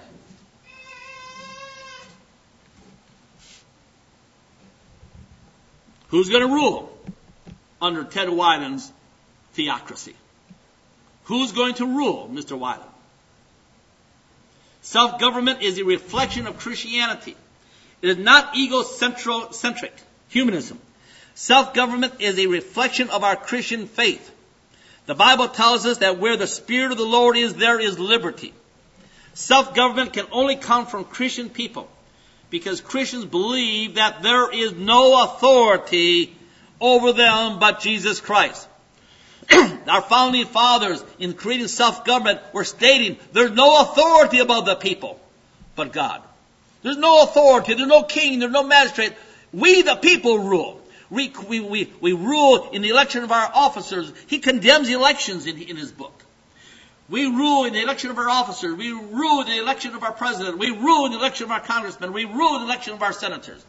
S3: Who's going to rule under Ted Weiland's theocracy? Who's going to rule, Mr. Weiland? Self-government is a reflection of Christianity. It is not egocentric humanism. Self-government is a reflection of our Christian faith. The Bible tells us that where the Spirit of the Lord is, there is liberty. Self-government can only come from Christian people because Christians believe that there is no authority over them but Jesus Christ. Our founding fathers, in creating self-government, were stating there's no authority above the people but God. There's no authority, there's no king, there's no magistrate. We, the people, rule. We rule in the election of our officers. He condemns elections in his book. We rule in the election of our officers. We rule in the election of our president. We rule in the election of our congressmen. We rule in the election of our senators.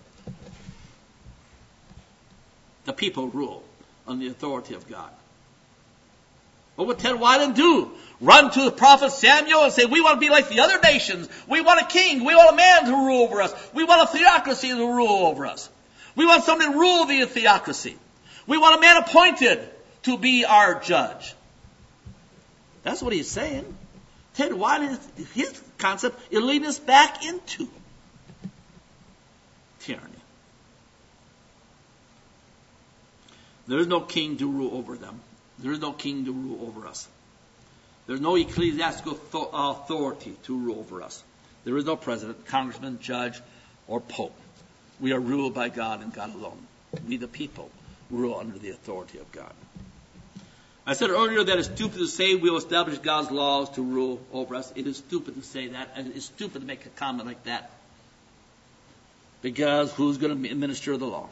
S3: The people rule on the authority of God. What would Ted Weiland do? Run to the prophet Samuel and say, we want to be like the other nations. We want a king. We want a man to rule over us. We want a theocracy to rule over us. We want somebody to rule the theocracy. We want a man appointed to be our judge. That's what he's saying. Ted Weiland, his concept is leading us back into tyranny. There is no king to rule over them. There is no king to rule over us. There's no ecclesiastical authority to rule over us. There is no president, congressman, judge, or pope. We are ruled by God and God alone. We, the people, rule under the authority of God. I said earlier that it's stupid to say we'll establish God's laws to rule over us. It is stupid to say that, and it's stupid to make a comment like that. Because who's going to administer the law?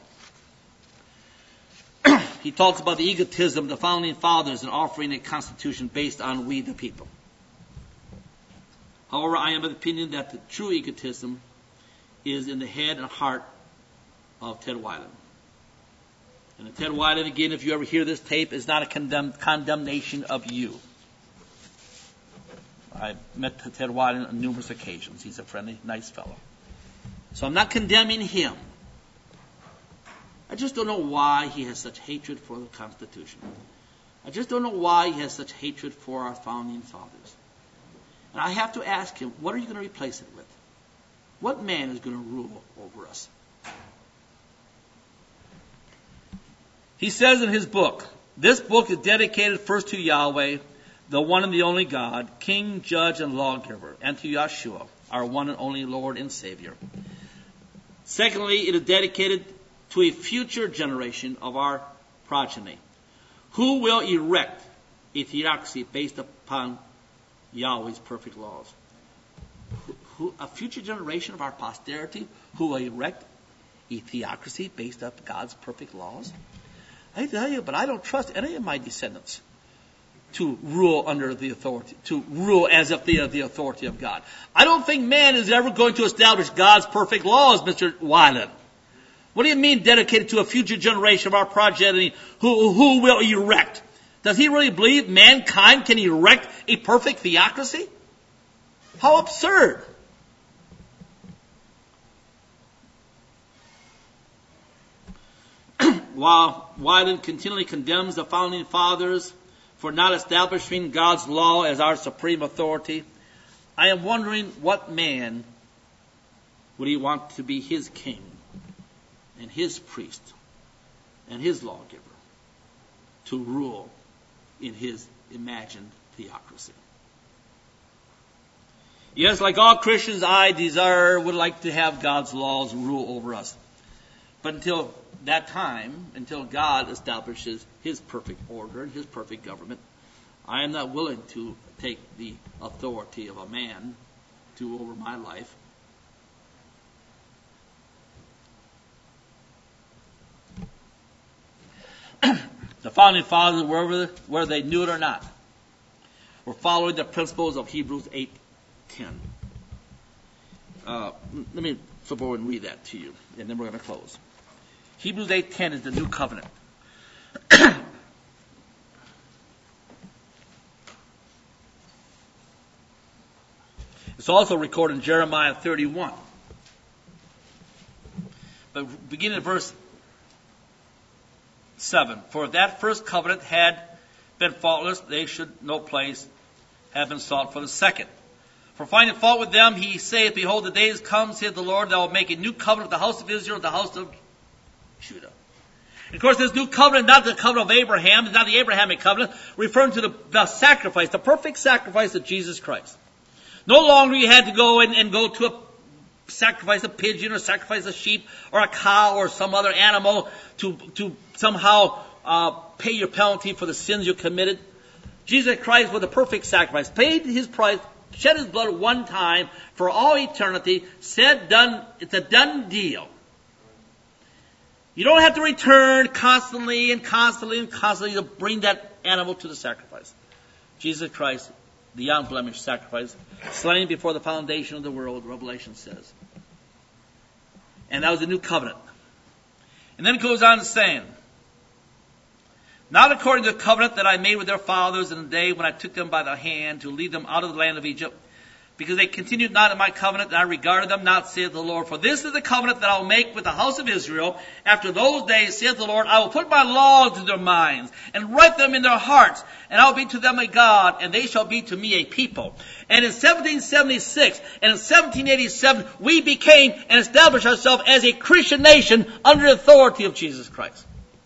S3: He talks about the egotism of the founding fathers in offering a constitution based on we the people. However, I am of the opinion that the true egotism is in the head and heart of Ted Weiland. And Ted Weiland, again, if you ever hear this tape, is not a condemnation of you. I've met Ted Weiland on numerous occasions. He's a friendly, nice fellow. So I'm not condemning him. I just don't know why he has such hatred for the Constitution. I just don't know why he has such hatred for our founding fathers. And I have to ask him, what are you going to replace it with? What man is going to rule over us? He says in his book, this book is dedicated first to Yahweh, the one and the only God, King, Judge, and Lawgiver, and to Yeshua, our one and only Lord and Savior. Secondly, it is dedicated to a future generation of our progeny, who will erect a theocracy based upon Yahweh's perfect laws. A future generation of our posterity who will erect a theocracy based on God's perfect laws? I tell you, but I don't trust any of my descendants to rule under the authority, to rule as if they are the authority of God. I don't think man is ever going to establish God's perfect laws, Mr. Weiland. What do you mean dedicated to a future generation of our progeny who will erect? Does he really believe mankind can erect a perfect theocracy? How absurd. While Weiland continually condemns the founding fathers for not establishing God's law as our supreme authority, I am wondering what man would he want to be his king and his priest and his lawgiver to rule in his imagined theocracy. Yes, like all Christians, I would like to have God's laws rule over us. But until that time, until God establishes his perfect order and his perfect government, I am not willing to take the authority of a man to over my life. The founding fathers, whether they knew it or not, were following the principles of Hebrews 8:10. Let me flip over and read that to you, and then we're going to close. Hebrews 8:10 is the new covenant. It's also recorded in Jeremiah 31. But beginning at verse 7. For if that first covenant had been faultless, they should no place have been sought for the second. For finding fault with them, he saith, behold, the days come, saith the Lord, that I will make a new covenant with the house of Israel and the house of Judah. And of course, this new covenant, not the covenant of Abraham, it's not the Abrahamic covenant, referring to the sacrifice, the perfect sacrifice of Jesus Christ. No longer you had to go and go to sacrifice a pigeon or sacrifice a sheep or a cow or some other animal to somehow pay your penalty for the sins you committed. Jesus Christ was the perfect sacrifice, paid his price, shed his blood one time for all eternity, said, done, it's a done deal. You don't have to return constantly to bring that animal to the sacrifice. Jesus Christ the unblemished sacrifice, slain before the foundation of the world, Revelation says. And that was the new covenant. And then it goes on saying, not according to the covenant that I made with their fathers in the day when I took them by the hand to lead them out of the land of Egypt, because they continued not in my covenant, and I regarded them not, saith the Lord. For this is the covenant that I will make with the house of Israel. After those days, saith the Lord, I will put my laws into their minds, and write them in their hearts, and I will be to them a God, and they shall be to me a people. And in 1776 and in 1787, we became and established ourselves as a Christian nation under the authority of Jesus Christ.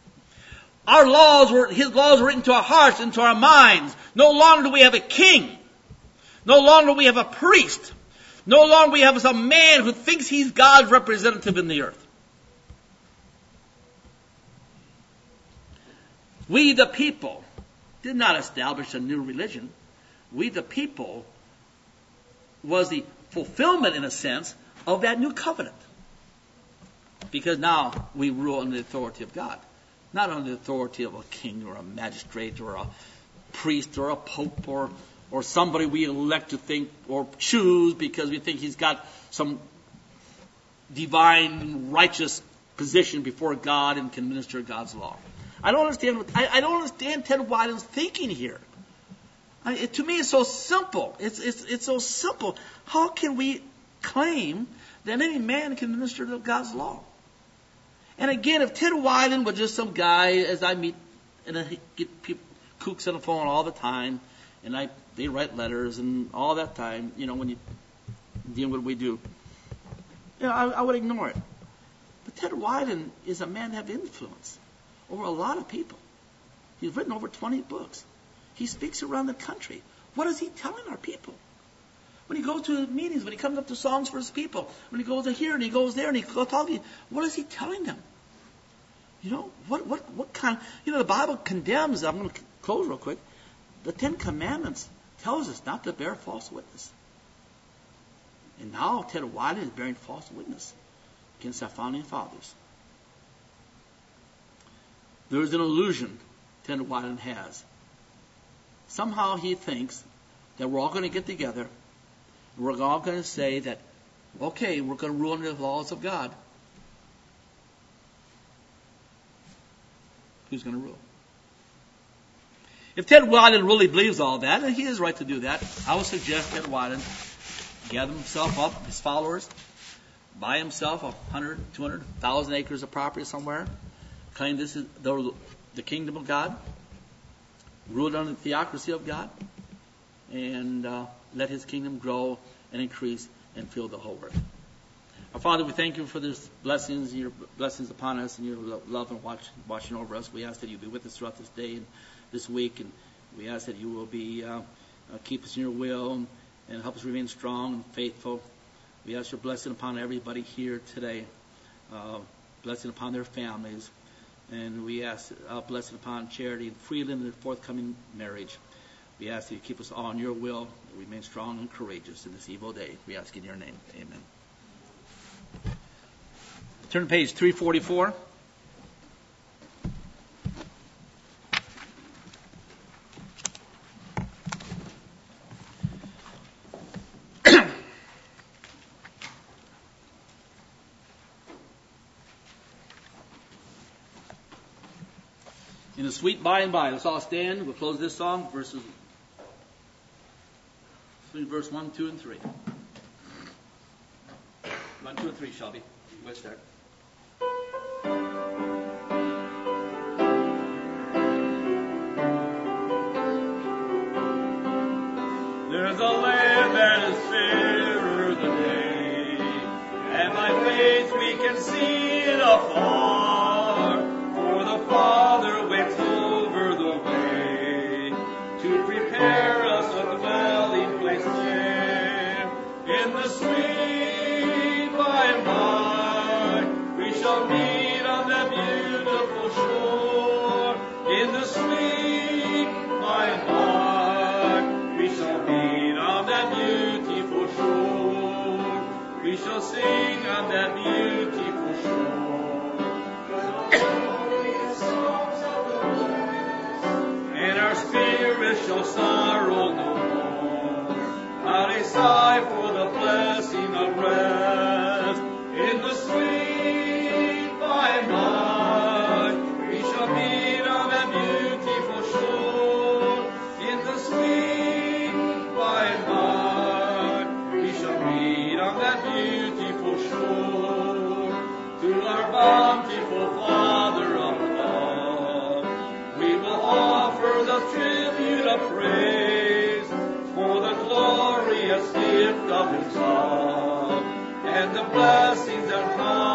S3: His laws were into our hearts, into our minds. No longer do we have a king. No longer we have a priest. No longer we have some man who thinks he's God's representative in the earth. We the people did not establish a new religion. We the people was the fulfillment, in a sense, of that new covenant. Because now we rule under the authority of God. Not under the authority of a king or a magistrate or a priest or a pope or somebody we elect to think or choose because we think he's got some divine righteous position before God and can minister God's law. I don't understand Ted Wyden's thinking here. To me, it's so simple. It's so simple. How can we claim that any man can minister to God's law? And again, if Ted Wyden was just some guy, as I meet, and I get people, kooks on the phone all the time, and they write letters and all that time, when you deal with what we do, I would ignore it. But Ted Wyden is a man that has influence over a lot of people. He's written over 20 books. He speaks around the country. What is he telling our people? When he goes to his meetings, when he comes up to songs for his people, when he goes to here and he goes there and he goes talking, what is he telling them? What kind? The Bible condemns. I'm going to close real quick. The 10 Commandments tells us not to bear false witness. And now Ted Wyden is bearing false witness against our founding fathers. There is an illusion Ted Wyden has. Somehow he thinks that we're all going to get together and we're all going to say that, okay, we're going to rule under the laws of God. Who's going to rule? If Ted Wyden really believes all that, and he has right to do that, I would suggest Ted Wyden gather himself up, his followers, buy himself 100, 200, 1,000 acres of property somewhere, claim this is the kingdom of God, ruled under the theocracy of God, and let his kingdom grow and increase and fill the whole earth. Our Father, we thank you for these blessings, your blessings upon us, and your love and watching over us. We ask that you be with us throughout this day and this week, and we ask that you will be keep us in your will and help us remain strong and faithful. We ask your blessing upon everybody here today, blessing upon their families, and we ask blessing upon Charity and Freeland and their forthcoming marriage. We ask that you keep us all in your will and remain strong and courageous in this evil day. We ask in your name. Amen. Turn to page 344. In the sweet by and by, let's all stand. We'll close this song, verse 1, 2, and 3. 1, 2, and 3, Shelby. Let's start.
S1: There's a land that is fairer than day, and by faith we can see it afar, for the Father waits over the way to prepare us a dwelling place there. In the sweet by and by, we shall meet on that beautiful shore. In the sweet by and by, we shall meet on that beautiful shore. We shall sing on that beautiful shore. And our spirit shall sorrow no more.
S4: sigh for the blessing of rest. In the sweet by and by, we shall meet on that beautiful shore. In the sweet by and by, we shall meet on that beautiful shore. To our bountiful Father of love, we will offer the tribute of praise for the glorious gift of His love and the blessings that come